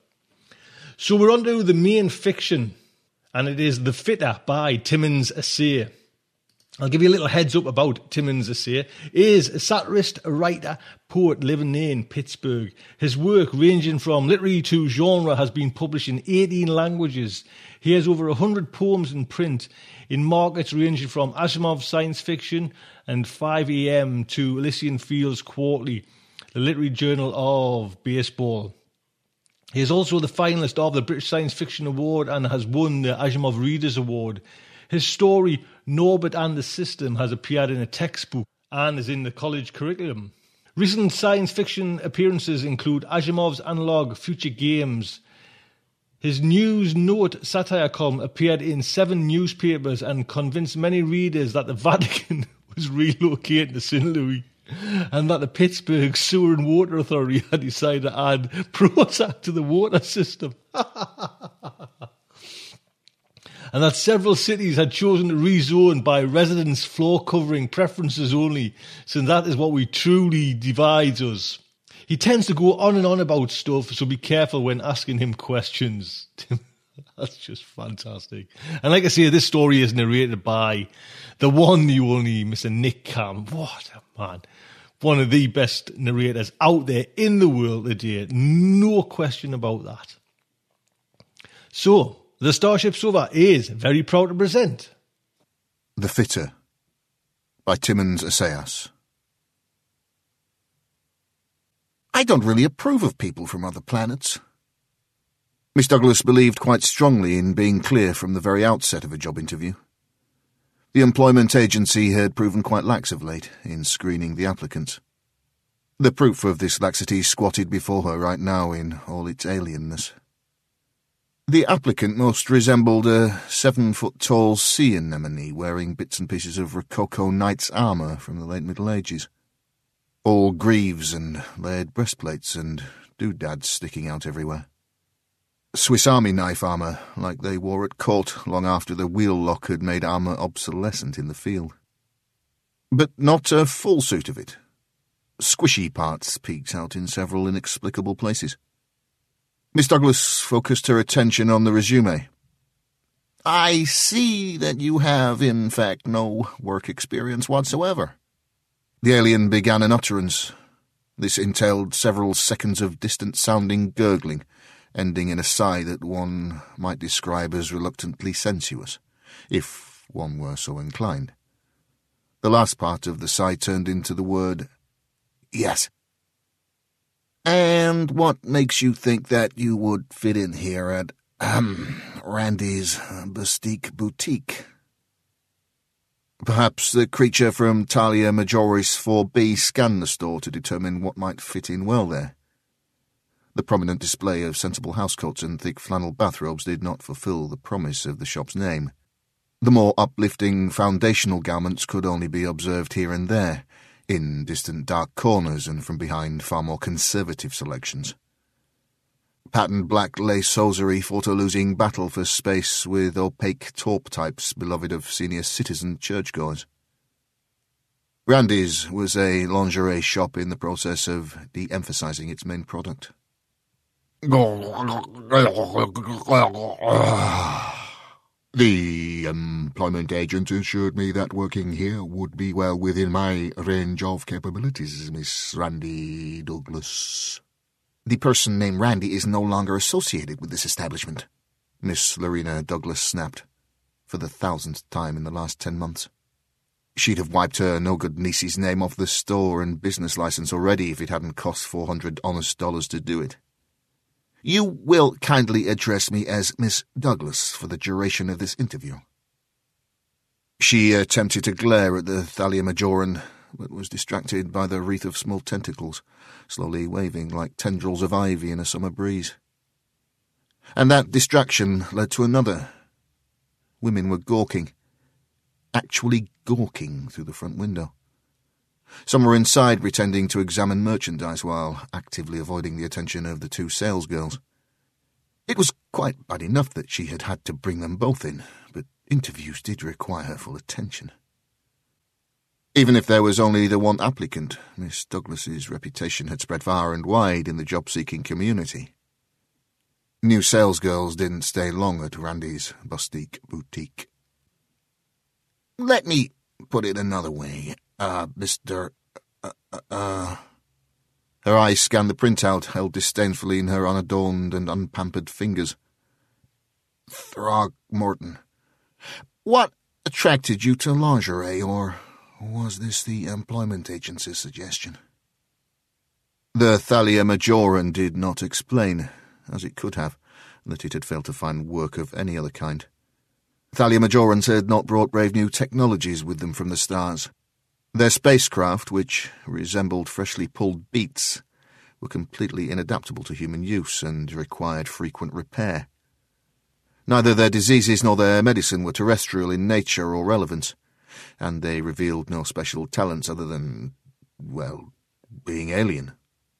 So we're on to the main fiction, and it is The Fitter by Timmins Assay. I'll give you a little heads up about Timmins Assay. He is a satirist, a writer, poet living in Pittsburgh. His work, ranging from literary to genre, has been published in eighteen languages. He has over one hundred poems in print in markets ranging from Asimov Science Fiction and five a.m. to Elysian Fields Quarterly, the literary journal of baseball. He is also the finalist of the British Science Fiction Award and has won the Asimov Readers Award. His story, Norbert and the System, has appeared in a textbook and is in the college curriculum. Recent science fiction appearances include Asimov's Analog Future Games. His News Note satire column appeared in seven newspapers and convinced many readers that the Vatican was relocated to Saint Louis and that the Pittsburgh Sewer and Water Authority had decided to add Prozac to the water system. And that several cities had chosen to rezone by residents' floor covering preferences only, since that is what we truly divides us. He tends to go on and on about stuff, so be careful when asking him questions. That's just fantastic. And like I say, this story is narrated by the one, the only Mister Nick Cam. What a man. One of the best narrators out there in the world today. No question about that. So, the Starship Sofa is very proud to present The Fitter by Timmins Assayas. I don't really approve of people from other planets. Miss Douglas believed quite strongly in being clear from the very outset of a job interview. The employment agency had proven quite lax of late in screening the applicants. The proof of this laxity squatted before her right now in all its alienness. The applicant most resembled a seven-foot-tall sea anemone wearing bits and pieces of Rococo knight's armour from the late Middle Ages. All greaves and layered breastplates and doodads sticking out everywhere. Swiss Army knife armour, like they wore at court long after the wheel lock had made armour obsolescent in the field. But not a full suit of it. Squishy parts peeked out in several inexplicable places. Miss Douglas focused her attention on the resume. I see that you have, in fact, no work experience whatsoever. The alien began an utterance. This entailed several seconds of distant-sounding gurgling, ending in a sigh that one might describe as reluctantly sensuous, if one were so inclined. The last part of the sigh turned into the word yes. And what makes you think that you would fit in here at, um, Randy's Bastique Boutique? Perhaps the creature from Thalia Majoris four B scanned the store to determine what might fit in well there. The prominent display of sensible housecoats and thick flannel bathrobes did not fulfill the promise of the shop's name. The more uplifting foundational garments could only be observed here and there, in distant dark corners and from behind far more conservative selections. Patterned black lace hosiery fought a losing battle for space with opaque taupe types beloved of senior citizen churchgoers. Randy's was a lingerie shop in the process of de-emphasizing its main product. The employment agent assured me that working here would be well within my range of capabilities, Miss Randy Douglas. The person named Randy is no longer associated with this establishment, Miss Lorena Douglas snapped, for the thousandth time in the last ten months. She'd have wiped her no-good niece's name off the store and business license already if it hadn't cost four hundred honest dollars to do it. You will kindly address me as Miss Douglas for the duration of this interview. She attempted to glare at the Thalia Majoran, but was distracted by the wreath of small tentacles, slowly waving like tendrils of ivy in a summer breeze. And that distraction led to another. Women were gawking, actually gawking through the front window. Some were inside pretending to examine merchandise while actively avoiding the attention of the two salesgirls. It was quite bad enough that she had had to bring them both in, but interviews did require her full attention. Even if there was only the one applicant, Miss Douglas's reputation had spread far and wide in the job-seeking community. New salesgirls didn't stay long at Randy's Bastique Boutique. Let me put it another way, uh, Mister Uh, uh... Her eyes scanned the printout held disdainfully in her unadorned and unpampered fingers. Throgmorton, what attracted you to lingerie, or was this the employment agency's suggestion? The Thalia Majoran did not explain, as it could have, that it had failed to find work of any other kind. Thalia Majorans had not brought brave new technologies with them from the stars. Their spacecraft, which resembled freshly pulled beets, were completely inadaptable to human use and required frequent repair. Neither their diseases nor their medicine were terrestrial in nature or relevance, and they revealed no special talents other than, well, being alien.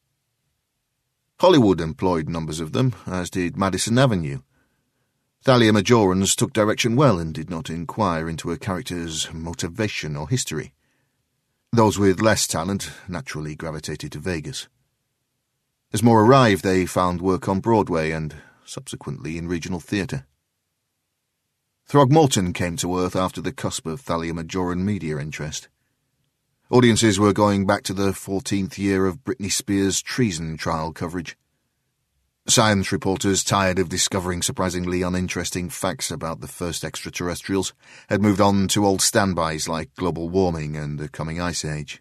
Hollywood employed numbers of them, as did Madison Avenue. Thalia Majorans took direction well and did not inquire into a character's motivation or history. Those with less talent naturally gravitated to Vegas. As more arrived, they found work on Broadway and subsequently in regional theatre. Throgmorton came to Earth after the cusp of Thalia Majoran media interest. Audiences were going back to the fourteenth year of Britney Spears' treason trial coverage. Science reporters, tired of discovering surprisingly uninteresting facts about the first extraterrestrials, had moved on to old standbys like global warming and the coming ice age.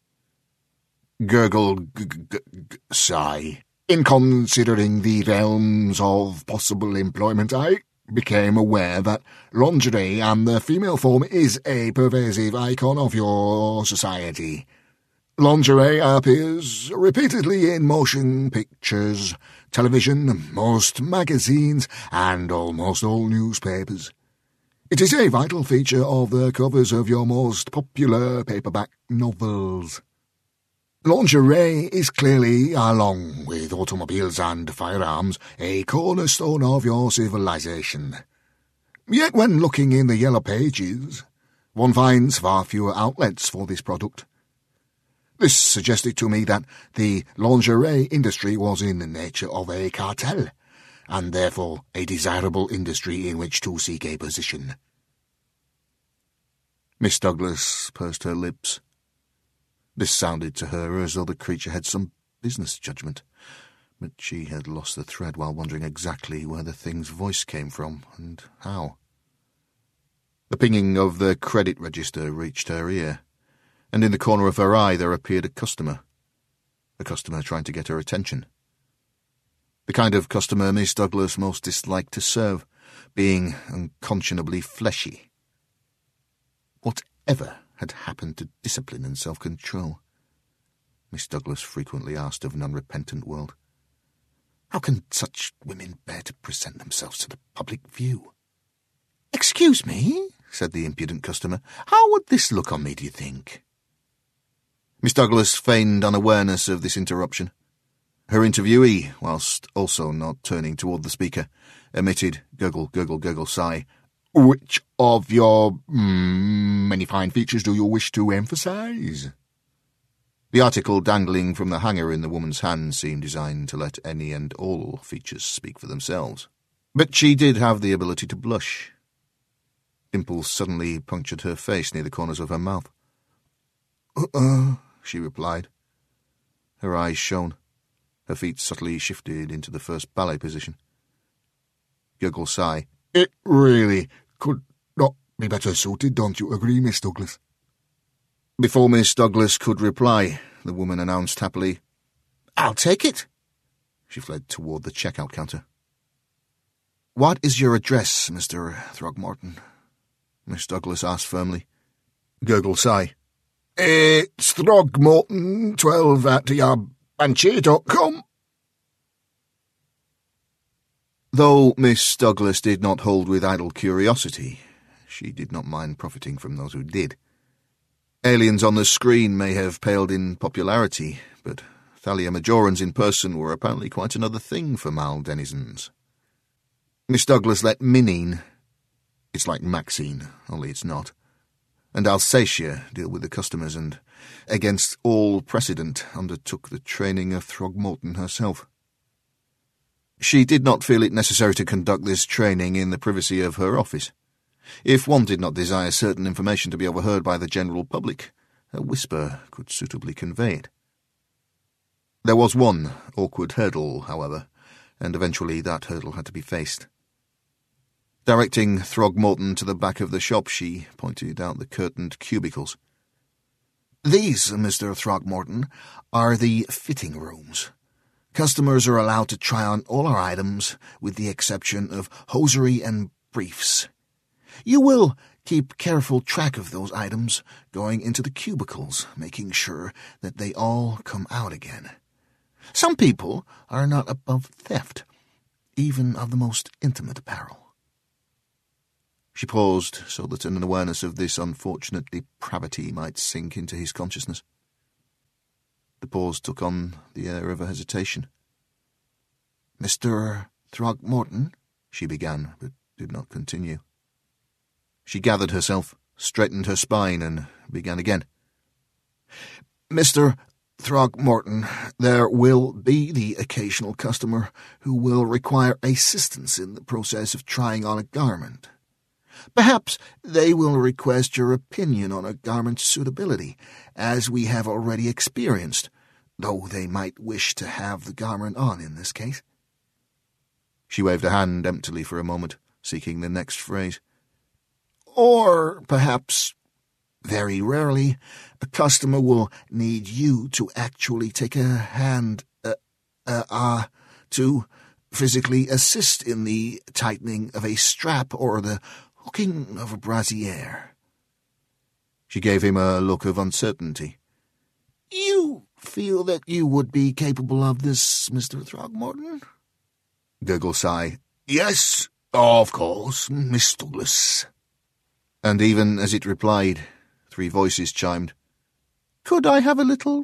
Gurgle, g- g- g- sigh. In considering the realms of possible employment, I became aware that lingerie and the female form is a pervasive icon of your society. Lingerie appears repeatedly in motion pictures, television, most magazines, and almost all newspapers. It is a vital feature of the covers of your most popular paperback novels. Lingerie is clearly, along with automobiles and firearms, a cornerstone of your civilization. Yet when looking in the Yellow Pages, one finds far fewer outlets for this product. This suggested to me that the lingerie industry was in the nature of a cartel, and therefore a desirable industry in which to seek a position. Miss Douglas pursed her lips. This sounded to her as though the creature had some business judgment, but she had lost the thread while wondering exactly where the thing's voice came from and how. The pinging of the credit register reached her ear, and in the corner of her eye there appeared a customer. A customer trying to get her attention. The kind of customer Miss Douglas most disliked to serve, being unconscionably fleshy. Whatever had happened to discipline and self-control? Miss Douglas frequently asked of an unrepentant world. How can such women bear to present themselves to the public view? "Excuse me," said the impudent customer. "How would this look on me, do you think?" Miss Douglas feigned unawareness of this interruption. Her interviewee, whilst also not turning toward the speaker, emitted gurgle, gurgle, gurgle sigh. "Which of your mm, many fine features do you wish to emphasize?" The article dangling from the hanger in the woman's hand seemed designed to let any and all features speak for themselves. But she did have the ability to blush. Dimples suddenly punctured her face near the corners of her mouth. "Uh-uh," she replied. Her eyes shone. Her feet subtly shifted into the first ballet position. Gurgle sigh. "It really could not be better suited, don't you agree, Miss Douglas?" Before Miss Douglas could reply, the woman announced happily, "I'll take it." She fled toward the checkout counter. "What is your address, Mister Throgmorton?" Miss Douglas asked firmly. Gurgle sigh. "It's Throgmorton twelve at yabanshee dot com. Though Miss Douglas did not hold with idle curiosity, she did not mind profiting from those who did. Aliens on the screen may have paled in popularity, but Thalia Majorans in person were apparently quite another thing for Mal denizens. Miss Douglas let Minine, it's like Maxine, only it's not, and Alsatia deal with the customers and, against all precedent, undertook the training of Throgmorton herself. She did not feel it necessary to conduct this training in the privacy of her office. If one did not desire certain information to be overheard by the general public, a whisper could suitably convey it. There was one awkward hurdle, however, and eventually that hurdle had to be faced. Directing Throgmorton to the back of the shop, she pointed out the curtained cubicles. "These, Mister Throgmorton, are the fitting rooms. Customers are allowed to try on all our items, with the exception of hosiery and briefs. You will keep careful track of those items going into the cubicles, making sure that they all come out again. Some people are not above theft, even of the most intimate apparel." She paused so that an awareness of this unfortunate depravity might sink into his consciousness. The pause took on the air of a hesitation. "Mister Throgmorton," she began, but did not continue. She gathered herself, straightened her spine, and began again. "Mister Throgmorton, there will be the occasional customer who will require assistance in the process of trying on a garment. Perhaps they will request your opinion on a garment's suitability, as we have already experienced, though they might wish to have the garment on in this case." She waved a hand emptily for a moment, seeking the next phrase. "Or perhaps, very rarely, a customer will need you to actually take a hand, uh, uh, uh, to physically assist in the tightening of a strap or the hooking of a brassiere." She gave him a look of uncertainty. "You feel that you would be capable of this, Mister Throgmorton?" Gurgle sigh. "Yes, of course, Miss Douglas." And even as it replied, three voices chimed. "Could I have a little?"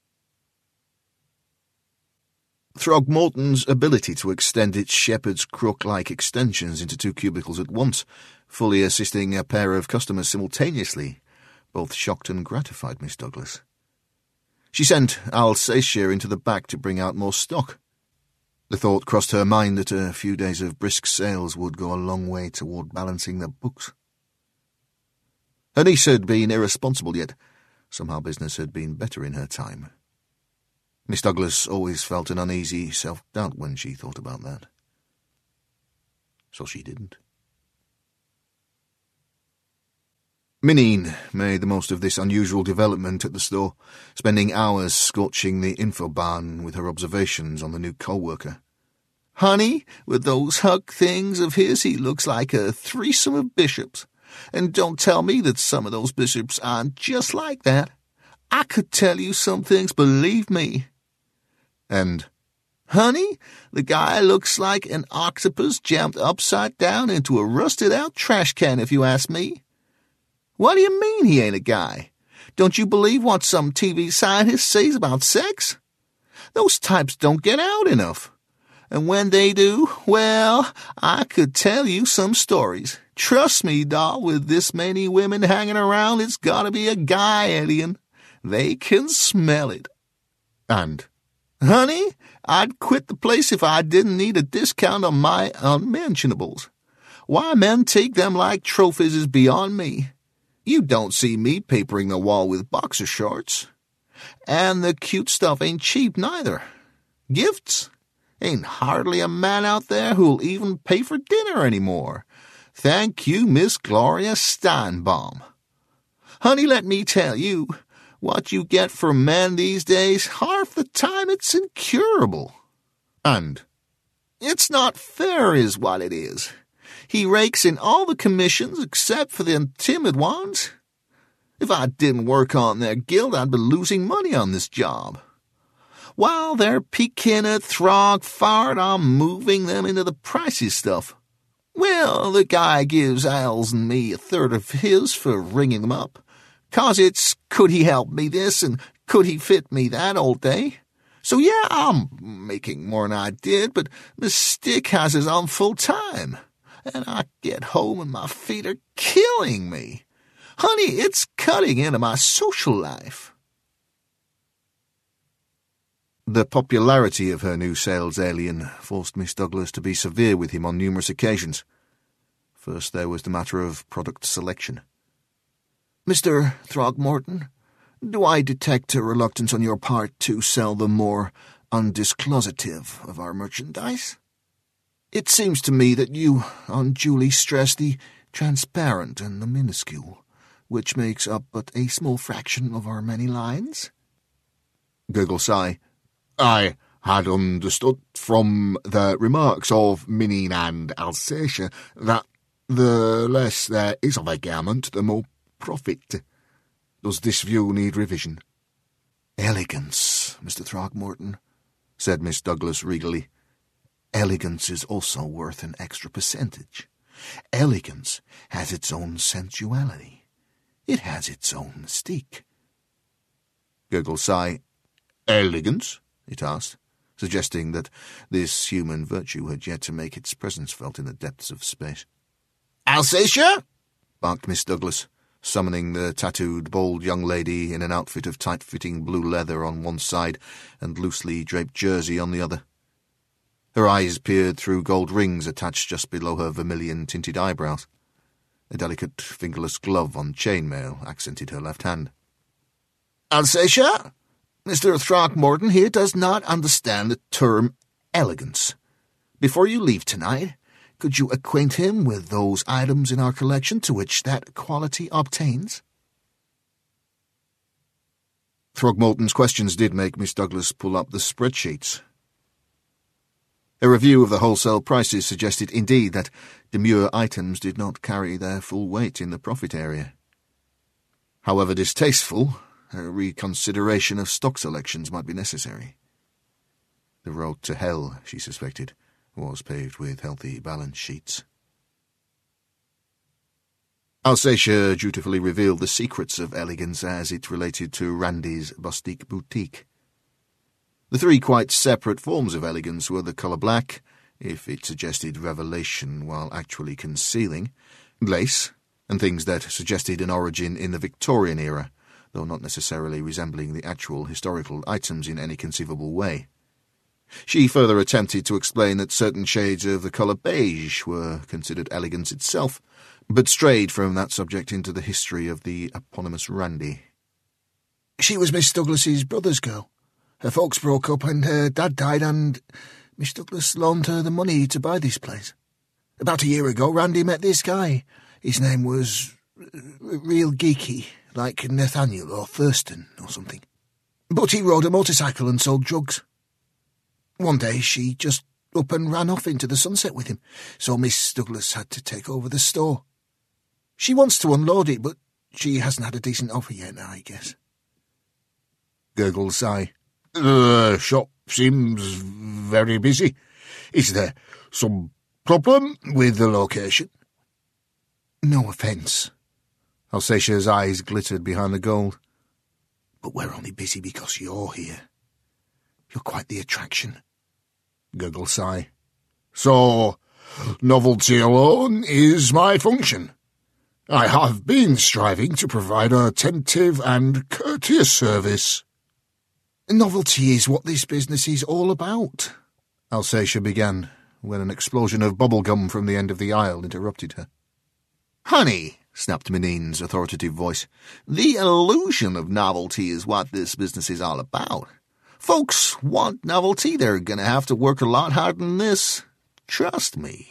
Throgmorton's ability to extend its shepherd's crook-like extensions into two cubicles at once, fully assisting a pair of customers simultaneously, both shocked and gratified Miss Douglas. She sent Alsatia into the back to bring out more stock. The thought crossed her mind that a few days of brisk sales would go a long way toward balancing the books. Her niece had been irresponsible, yet somehow business had been better in her time. Miss Douglas always felt an uneasy self-doubt when she thought about that. So she didn't. Minine made the most of this unusual development at the store, spending hours scorching the infobahn with her observations on the new co-worker. "Honey, with those hug things of his, he looks like a threesome of bishops. And don't tell me that some of those bishops aren't just like that. I could tell you some things, believe me." And, "Honey, the guy looks like an octopus jammed upside down into a rusted-out trash can, if you ask me." "What do you mean he ain't a guy? Don't you believe what some T V scientists say about sex? Those types don't get out enough. And when they do, well, I could tell you some stories. Trust me, doll, with this many women hanging around, it's gotta be a guy alien. They can smell it." And, "Honey, I'd quit the place if I didn't need a discount on my unmentionables. Why men take them like trophies is beyond me. You don't see me papering the wall with boxer shorts. And the cute stuff ain't cheap neither. Gifts? Ain't hardly a man out there who'll even pay for dinner anymore. Thank you, Miss Gloria Steinbaum. Honey, let me tell you, what you get from men these days, half the time it's incurable. And it's not fair is what it is. He rakes in all the commissions except for the timid ones. If I didn't work on their guild, I'd be losing money on this job. While they're peeking at Throg Fart, I'm moving them into the pricey stuff. Well, the guy gives Als and me a third of his for ringing them up. 'Cause it's could he help me this and could he fit me that all day. So yeah, I'm making more than I did, but the stick has his on full time. And I get home and my feet are killing me. Honey, it's cutting into my social life. The popularity of her new sales alien forced Miss Douglas to be severe with him on numerous occasions. First there was the matter of product selection. "Mister Throgmorton, do I detect a reluctance on your part to sell the more undisclosative of our merchandise? It seems to me that you unduly stress the transparent and the minuscule, which makes up but a small fraction of our many lines." Gurgle sigh. "I had understood from the remarks of Minine and Alsatia that the less there is of a garment, the more profit. Does this view need revision?" "Elegance, Mister Throgmorton," said Miss Douglas regally. "Elegance is also worth an extra percentage. Elegance has its own sensuality. It has its own mystique." Gurgle sigh. "Elegance?" it asked, suggesting that this human virtue had yet to make its presence felt in the depths of space. "Alsatia!" barked Miss Douglas, summoning the tattooed, bald young lady in an outfit of tight-fitting blue leather on one side and loosely draped jersey on the other. Her eyes peered through gold rings attached just below her vermilion-tinted eyebrows. A delicate fingerless glove on chainmail accented her left hand. "Alsatia, Mister Throgmorton here does not understand the term elegance. Before you leave tonight, could you acquaint him with those items in our collection to which that quality obtains?" Throgmorton's questions did make Miss Douglas pull up the spreadsheets. A review of the wholesale prices suggested indeed that demure items did not carry their full weight in the profit area. However distasteful, a reconsideration of stock selections might be necessary. The road to hell, she suspected, was paved with healthy balance sheets. Alsatia dutifully revealed the secrets of elegance as it related to Randy's Bustique Boutique. The three quite separate forms of elegance were the colour black, if it suggested revelation while actually concealing, lace, and things that suggested an origin in the Victorian era, though not necessarily resembling the actual historical items in any conceivable way. She further attempted to explain that certain shades of the colour beige were considered elegance itself, but strayed from that subject into the history of the eponymous Randy. "She was Miss Douglas's brother's girl. Her folks broke up and her dad died, and Miss Douglas loaned her the money to buy this place. About a year ago, Randy met this guy. His name was real geeky, like Nathaniel or Thurston or something. But he rode a motorcycle and sold drugs. One day she just up and ran off into the sunset with him, so Miss Douglas had to take over the store. She wants to unload it, but she hasn't had a decent offer yet, I guess. Gurgle sigh. The shop seems very busy. Is there some problem with the location? No offence. Alsatia's eyes glittered behind the gold. But we're only busy because you're here. You're quite the attraction. Gurgle sigh. So, novelty alone is my function. I have been striving to provide a attentive and courteous service. Novelty is what this business is all about, Alsatia began, when an explosion of bubblegum from the end of the aisle interrupted her. Honey, snapped Menine's authoritative voice, the illusion of novelty is what this business is all about. Folks want novelty, they're going to have to work a lot harder than this. Trust me.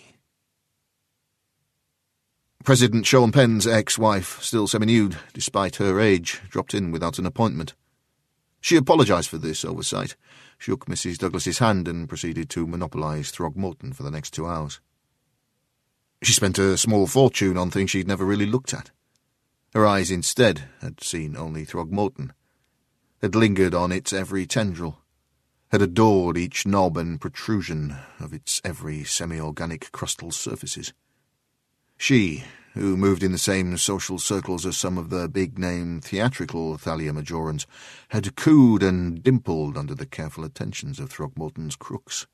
President Sean Penn's ex-wife, still semi-nude, despite her age, dropped in without an appointment. She apologised for this oversight, shook Missus Douglas's hand and proceeded to monopolise Throgmorton for the next two hours. She spent a small fortune on things she'd never really looked at. Her eyes instead had seen only Throgmorton, had lingered on its every tendril, had adored each knob and protrusion of its every semi-organic crustal surfaces. She, who moved in the same social circles as some of the big-name theatrical Thalia Majorans, had cooed and dimpled under the careful attentions of Throgmorton's crooks.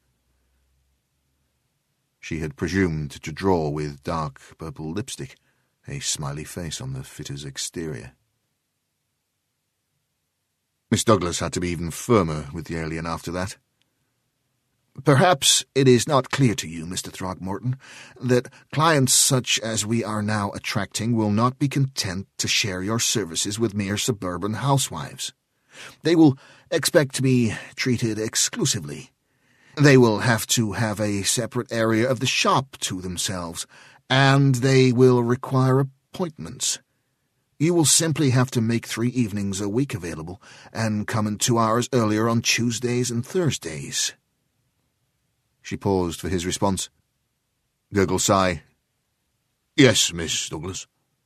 She had presumed to draw with dark purple lipstick, a smiley face on the fitter's exterior. Miss Douglas had to be even firmer with the alien after that. Perhaps it is not clear to you, Mister Throgmorton, that clients such as we are now attracting will not be content to share your services with mere suburban housewives. They will expect to be treated exclusively. They will have to have a separate area of the shop to themselves, and they will require appointments. You will simply have to make three evenings a week available, and come in two hours earlier on Tuesdays and Thursdays. She paused for his response. Gurgle sigh. Yes, Miss Douglas.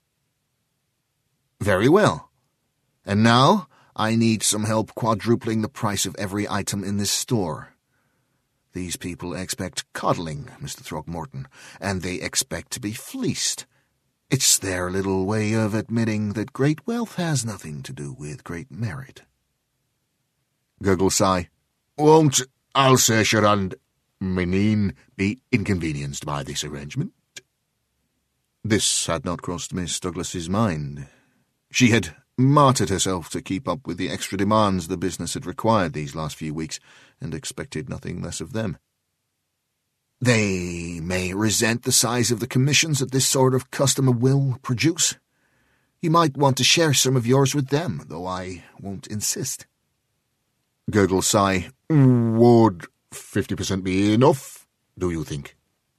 Very well. And now I need some help quadrupling the price of every item in this store. These people expect coddling, Mister Throgmorton, and they expect to be fleeced. It's their little way of admitting that great wealth has nothing to do with great merit. Gurgle sigh. Won't Alsatia and Menine be inconvenienced by this arrangement? This had not crossed Miss Douglas's mind. She had martyred herself to keep up with the extra demands the business had required these last few weeks, and expected nothing less of them. They may resent the size of the commissions that this sort of customer will produce. You might want to share some of yours with them, though I won't insist. Gurgle sigh. Would fifty percent be enough, do you think?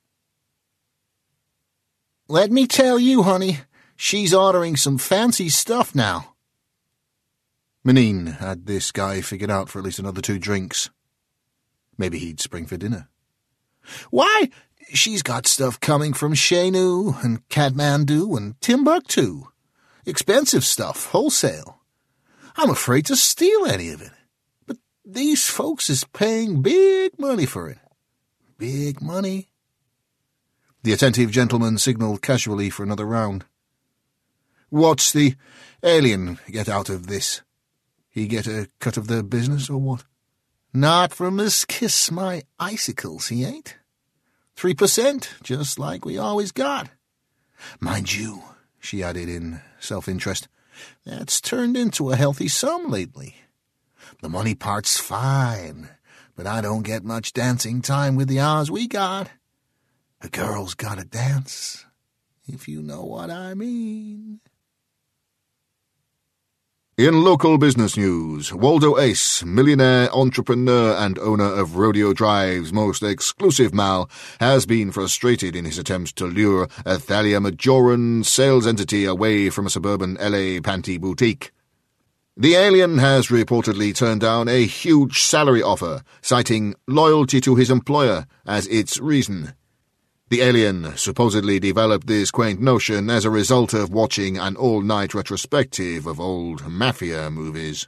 Let me tell you, honey, she's ordering some fancy stuff now. Menine had this guy figured out for at least another two drinks. Maybe he'd spring for dinner. Why, she's got stuff coming from Shainu and Kathmandu and Timbuktu. Expensive stuff, wholesale. I'm afraid to steal any of it. But these folks is paying big money for it. Big money. The attentive gentleman signalled casually for another round. What's the alien get out of this? He get a cut of the business or what? Not from this kiss my icicles, he ain't. Three percent, just like we always got. Mind you, she added in self-interest, that's turned into a healthy sum lately. The money part's fine, but I don't get much dancing time with the hours we got. A girl's gotta dance, if you know what I mean. In local business news, Waldo Ace, millionaire, entrepreneur and owner of Rodeo Drive's most exclusive mall, has been frustrated in his attempts to lure a Thalia Majoran sales entity away from a suburban L A panty boutique. The alien has reportedly turned down a huge salary offer, citing loyalty to his employer as its reason. The alien supposedly developed this quaint notion as a result of watching an all-night retrospective of old mafia movies.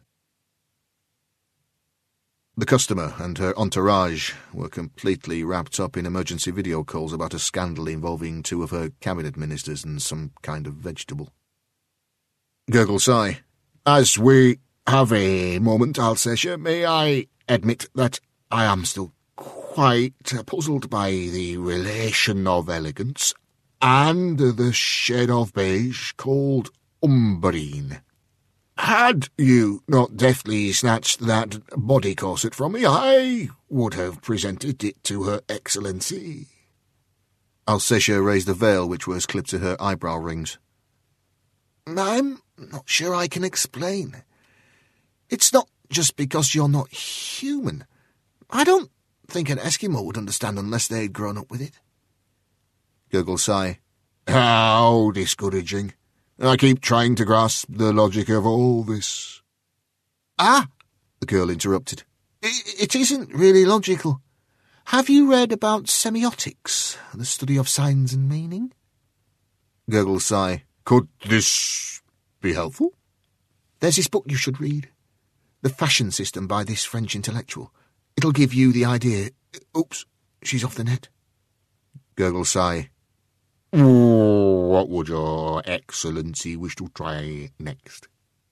The customer and her entourage were completely wrapped up in emergency video calls about a scandal involving two of her cabinet ministers and some kind of vegetable. Gurgle sigh. As we have a moment, Alsatia, may I admit that I am still quite puzzled by the relation of elegance and the shade of beige called umbrine. Had you not deftly snatched that body corset from me, I would have presented it to Her Excellency. Alsatia raised the veil which was clipped to her eyebrow rings. I'm not sure I can explain. It's not just because you're not human. I don't think an Eskimo would understand unless they'd grown up with it. Gurgle sigh. How discouraging. I keep trying to grasp the logic of all this. Ah, the girl interrupted. It isn't really logical. Have you read about semiotics, the study of signs and meaning? Gurgle sigh. Could this be helpful? There's this book you should read. The Fashion System by this French intellectual. It'll give you the idea. Oops, she's off the net. Gurgle sigh. What would your Excellency wish to try next?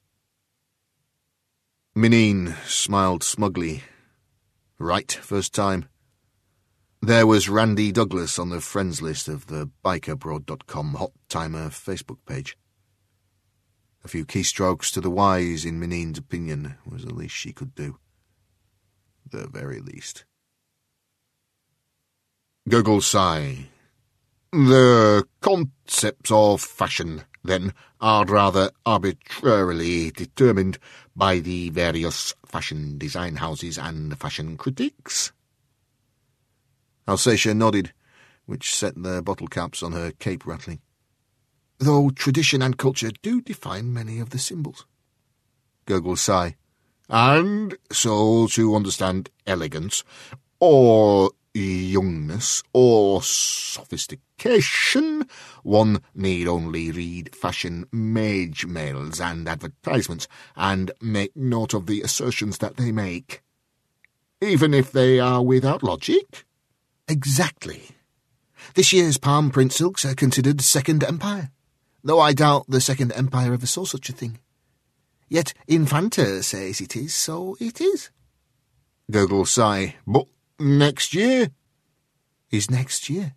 Minine smiled smugly. Right, first time. There was Randy Douglas on the friends list of the bike abroad dot com Hot Timer Facebook page. A few keystrokes to the wise in Minine's opinion was the least she could do. The very least. Gurgle sigh. The concepts of fashion, then, are rather arbitrarily determined by the various fashion design houses and fashion critics. Alsatia nodded, which set the bottle caps on her cape rattling. Though tradition and culture do define many of the symbols. Gurgle sigh. And so to understand elegance, or youngness, or sophistication, one need only read fashion mage mails and advertisements, and make note of the assertions that they make, even if they are without logic. Exactly. This year's palm print silks are considered Second Empire, though I doubt the Second Empire ever saw such a thing. Yet Infanta says it is, so it is. Gurgle sigh. But next year? Is next year?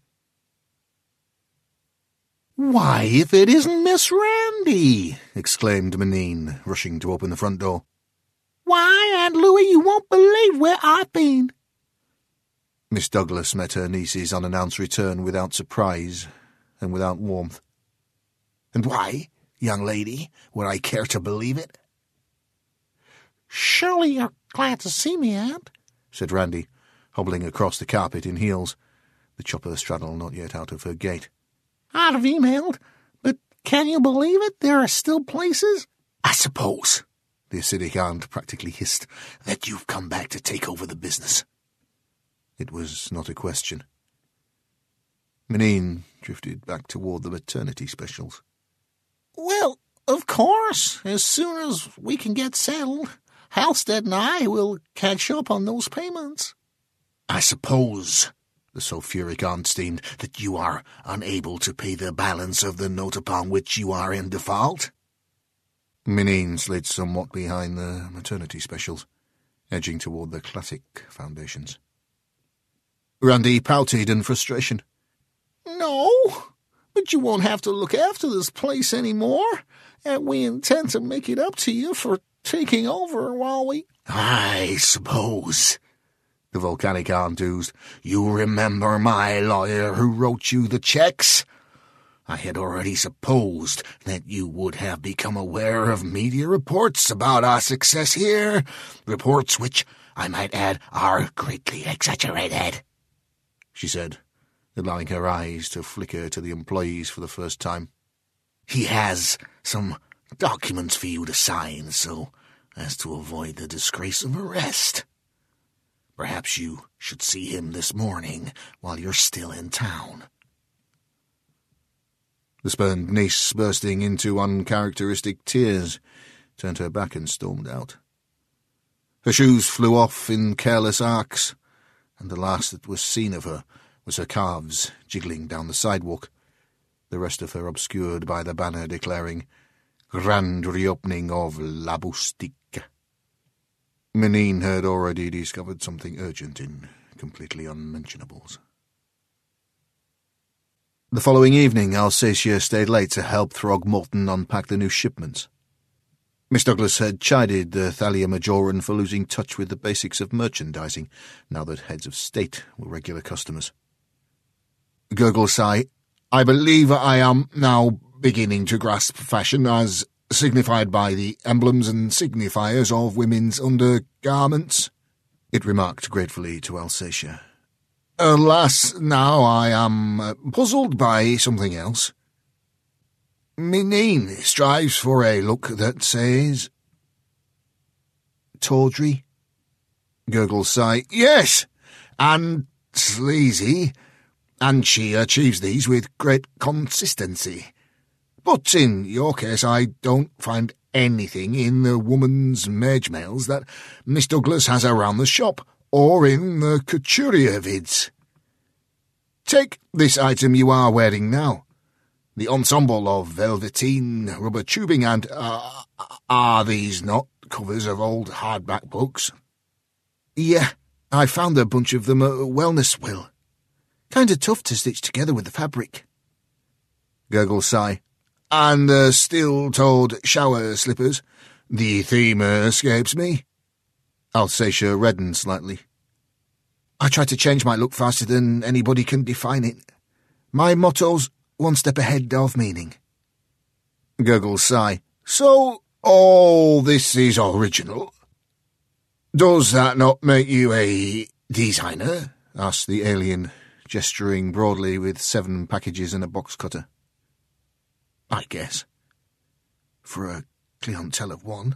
Why, if it isn't Miss Randy! Exclaimed Minine, rushing to open the front door. Why, Aunt Louie, you won't believe where I've been. Miss Douglas met her niece's unannounced return without surprise and without warmth. And why, young lady, would I care to believe it? Surely you're glad to see me, Aunt, said Randy, hobbling across the carpet in heels, the chopper straddle not yet out of her gait. I'd have emailed, but can you believe it? There are still places. I suppose, the acidic aunt practically hissed, that you've come back to take over the business. It was not a question. Minine drifted back toward the maternity specials. Well, of course, as soon as we can get settled, Halstead and I will catch up on those payments. I suppose, the sulphuric aunt steamed, that you are unable to pay the balance of the note upon which you are in default? Minine slid somewhat behind the maternity specials, edging toward the classic foundations. Randy pouted in frustration. No, but you won't have to look after this place anymore, and we intend to make it up to you for taking over while we... I suppose, the volcanic aunt oozed. You remember my lawyer who wrote you the checks? I had already supposed that you would have become aware of media reports about our success here, reports which, I might add, are greatly exaggerated," she said, allowing her eyes to flicker to the employees for the first time. "He has some documents for you to sign so as to avoid the disgrace of arrest. Perhaps you should see him this morning while you're still in town." The spurned niece, bursting into uncharacteristic tears, turned her back and stormed out. Her shoes flew off in careless arcs, and the last that was seen of her was her calves jiggling down the sidewalk, the rest of her obscured by the banner declaring, "Grand reopening of La Boustique." Menine had already discovered something urgent in completely unmentionables. The following evening, Alsatia stayed late to help Throgmorton unpack the new shipments. Miss Douglas had chided the Thalia Majoran for losing touch with the basics of merchandising, now that heads of state were regular customers. Gurgle sigh, "I believe I am now beginning to grasp fashion as signified by the emblems and signifiers of women's undergarments," it remarked gratefully to Alsatia. "Alas, now I am uh, puzzled by something else. Menine strives for a look that says—" "Tawdry?" Gurgle sigh, "Yes, and sleazy, and she achieves these with great consistency. But in your case I don't find anything in the woman's mage mails that Miss Douglas has around the shop, or in the couturier vids. Take this item you are wearing now. The ensemble of velveteen, rubber tubing and, uh, are these not covers of old hardback books?" "Yeah, I found a bunch of them at Wellness Will. Kinda tough to stitch together with the fabric." Gurgle sigh, "And the steel-toed shower slippers? The theme escapes me." Alsatia reddened slightly. "I try to change my look faster than anybody can define it. My motto's one step ahead of meaning." Gurgle sigh, "So all this is original? Does that not make you a designer?" asked the alien, gesturing broadly with seven packages and a box cutter. "I guess. For a clientele of one."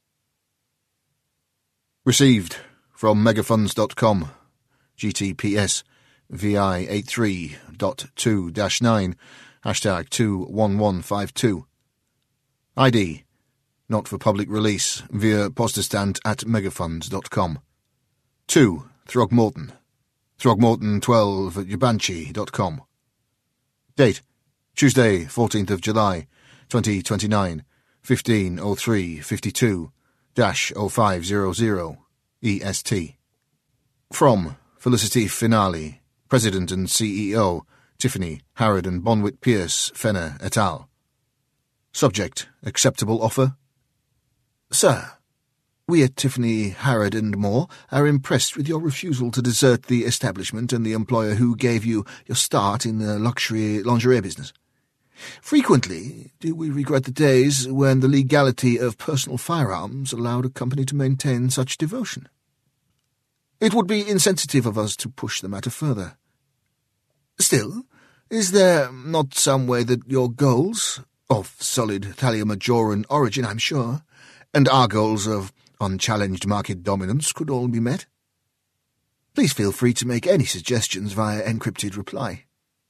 Received from megafunds dot com. G T P S V I eighty-three dot two dash nine, hashtag two one one five two. I D, not for public release, via postastant at megafunds dot com. two. Throgmorton. Throgmorton twelve at ubanchi dot com. Date, Tuesday, fourteenth of July, twenty twenty-nine, fifteen oh three fifty-two dash oh five hundred E S T. From Felicity Finale, President and C E O, Tiffany, Harrod and Bonwit Pierce, Fenner, et al. Subject, acceptable offer? Sir, we at Tiffany, Harrod and Moore are impressed with your refusal to desert the establishment and the employer who gave you your start in the luxury lingerie business. Frequently do we regret the days when the legality of personal firearms allowed a company to maintain such devotion. It would be insensitive of us to push the matter further. Still, is there not some way that your goals, of solid Thalia Majoran origin, I'm sure, and our goals of unchallenged market dominance could all be met? Please feel free to make any suggestions via encrypted reply.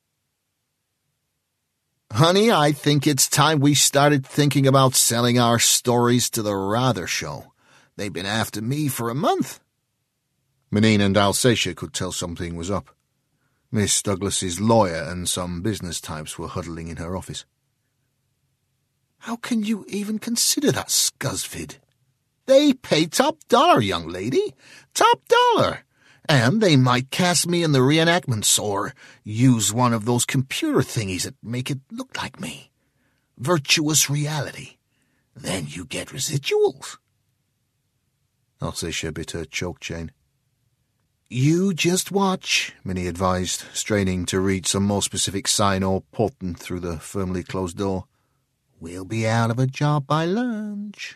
Honey, I think it's time we started thinking about selling our stories to the Rather Show. They've been after me for a month. Menine and Alsatia could tell something was up. Miss Douglas's lawyer and some business types were huddling in her office. How can you even consider that scuzzfid? They pay top dollar, young lady. Top dollar. And they might cast me in the reenactments or use one of those computer thingies that make it look like me. Virtuous reality. Then you get residuals. Alsatia bit her choke chain. You just watch, Minnie advised, straining to read some more specific sign or portent through the firmly closed door. We'll be out of a job by lunch.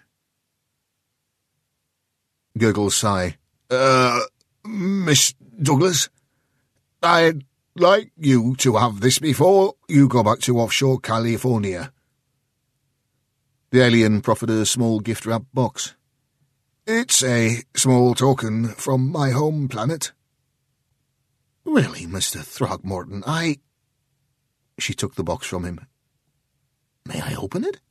Gurgles sigh. Uh, Miss Douglas, I'd like you to have this before you go back to offshore California. The alien proffered a small gift-wrapped box. It's a small token from my home planet. Really, Mister Throgmorton, I... She took the box from him. May I open it?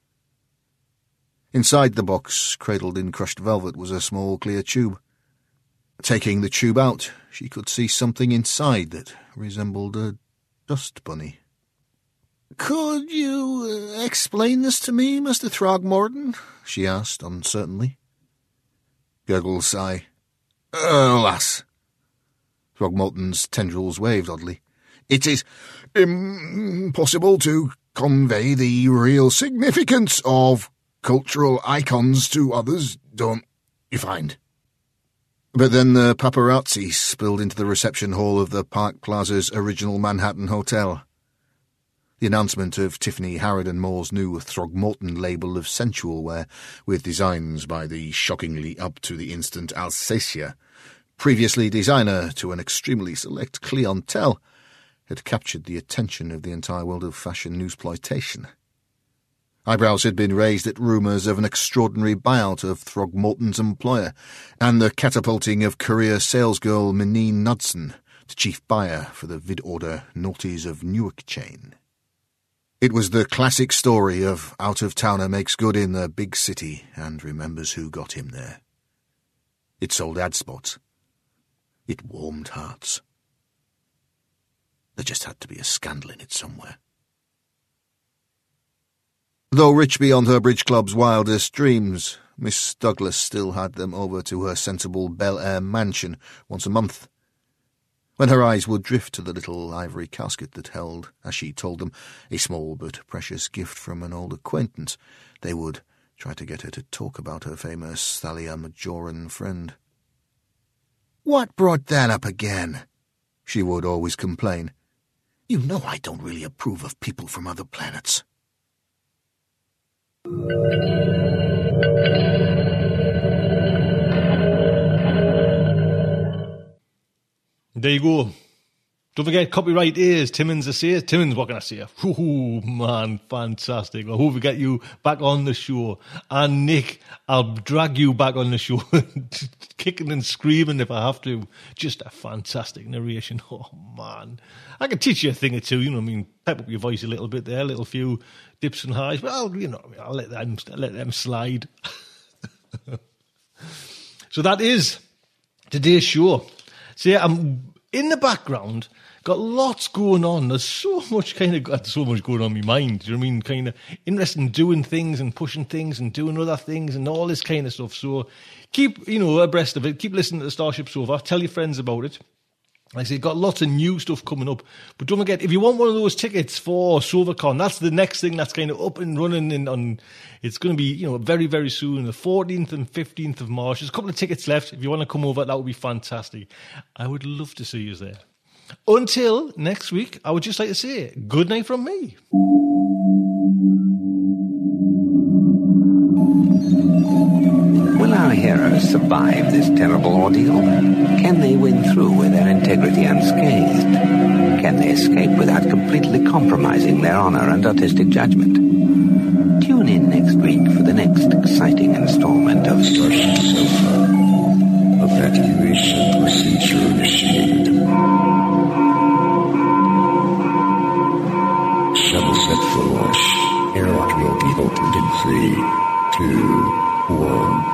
Inside the box, cradled in crushed velvet, was a small clear tube. Taking the tube out, she could see something inside that resembled a dust bunny. Could you uh, explain this to me, Mister Throgmorton? She asked uncertainly. Gurgles sigh. Alas. Throgmorton's tendrils waved oddly. It is impossible to convey the real significance of cultural icons to others, don't you find? But then the paparazzi spilled into the reception hall of the Park Plaza's original Manhattan Hotel. The announcement of Tiffany Harridan Moore's new Throgmorton label of sensual wear, with designs by the shockingly up-to-the-instant Alsacia, previously designer to an extremely select clientele, had captured the attention of the entire world of fashion newsploitation. Eyebrows had been raised at rumours of an extraordinary buyout of Throgmorton's employer, and the catapulting of career salesgirl Menine Knudsen to chief buyer for the vid-order Naughties of Newark chain. It was the classic story of out-of-towner makes good in the big city and remembers who got him there. It sold ad spots. It warmed hearts. There just had to be a scandal in it somewhere. Though rich beyond her bridge club's wildest dreams, Miss Douglas still had them over to her sensible Bel Air mansion once a month. When her eyes would drift to the little ivory casket that held, as she told them, a small but precious gift from an old acquaintance, they would try to get her to talk about her famous Thalia Majoran friend. "What brought that up again?" she would always complain. "You know I don't really approve of people from other planets." There you go. Don't forget, copyright is Timmins the Seer. Timmins, what can I say? Ooh, man, fantastic. I hope we get you back on the show. And Nick, I'll drag you back on the show, kicking and screaming if I have to. Just a fantastic narration. Oh, man. I can teach you a thing or two, you know, I mean, pep up your voice a little bit there, a little few dips and highs, but I'll, you know, I'll let them, let them slide. So that is today's show. So yeah, I'm in the background, got lots going on. There's so much kind of got so much going on in my mind. Do you know what I mean? Kind of interested in doing things and pushing things and doing other things and all this kind of stuff. So keep, you know, abreast of it. Keep listening to the Starship Sofa. Tell your friends about it. Like I say, got lots of new stuff coming up. But don't forget, if you want one of those tickets for SofaCon, that's the next thing that's kind of up and running. And on, it's going to be, you know, very, very soon, the fourteenth and fifteenth of March. There's a couple of tickets left. If you want to come over, that would be fantastic. I would love to see you there. Until next week, I would just like to say good night from me. Will our heroes survive this terrible ordeal? Can they win through with their integrity unscathed? Can they escape without completely compromising their honor and artistic judgment? Tune in next week for the next exciting installment of Starship Sofa. Evacuation procedure initiated. Shuttle set for launch. Airlock will be opened in three, two, one.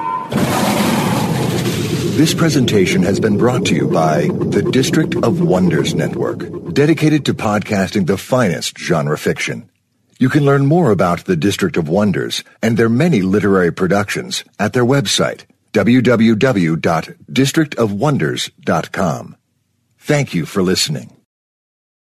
This presentation has been brought to you by the District of Wonders Network, dedicated to podcasting the finest genre fiction. You can learn more about the District of Wonders and their many literary productions at their website, w w w dot district of wonders dot com. Thank you for listening.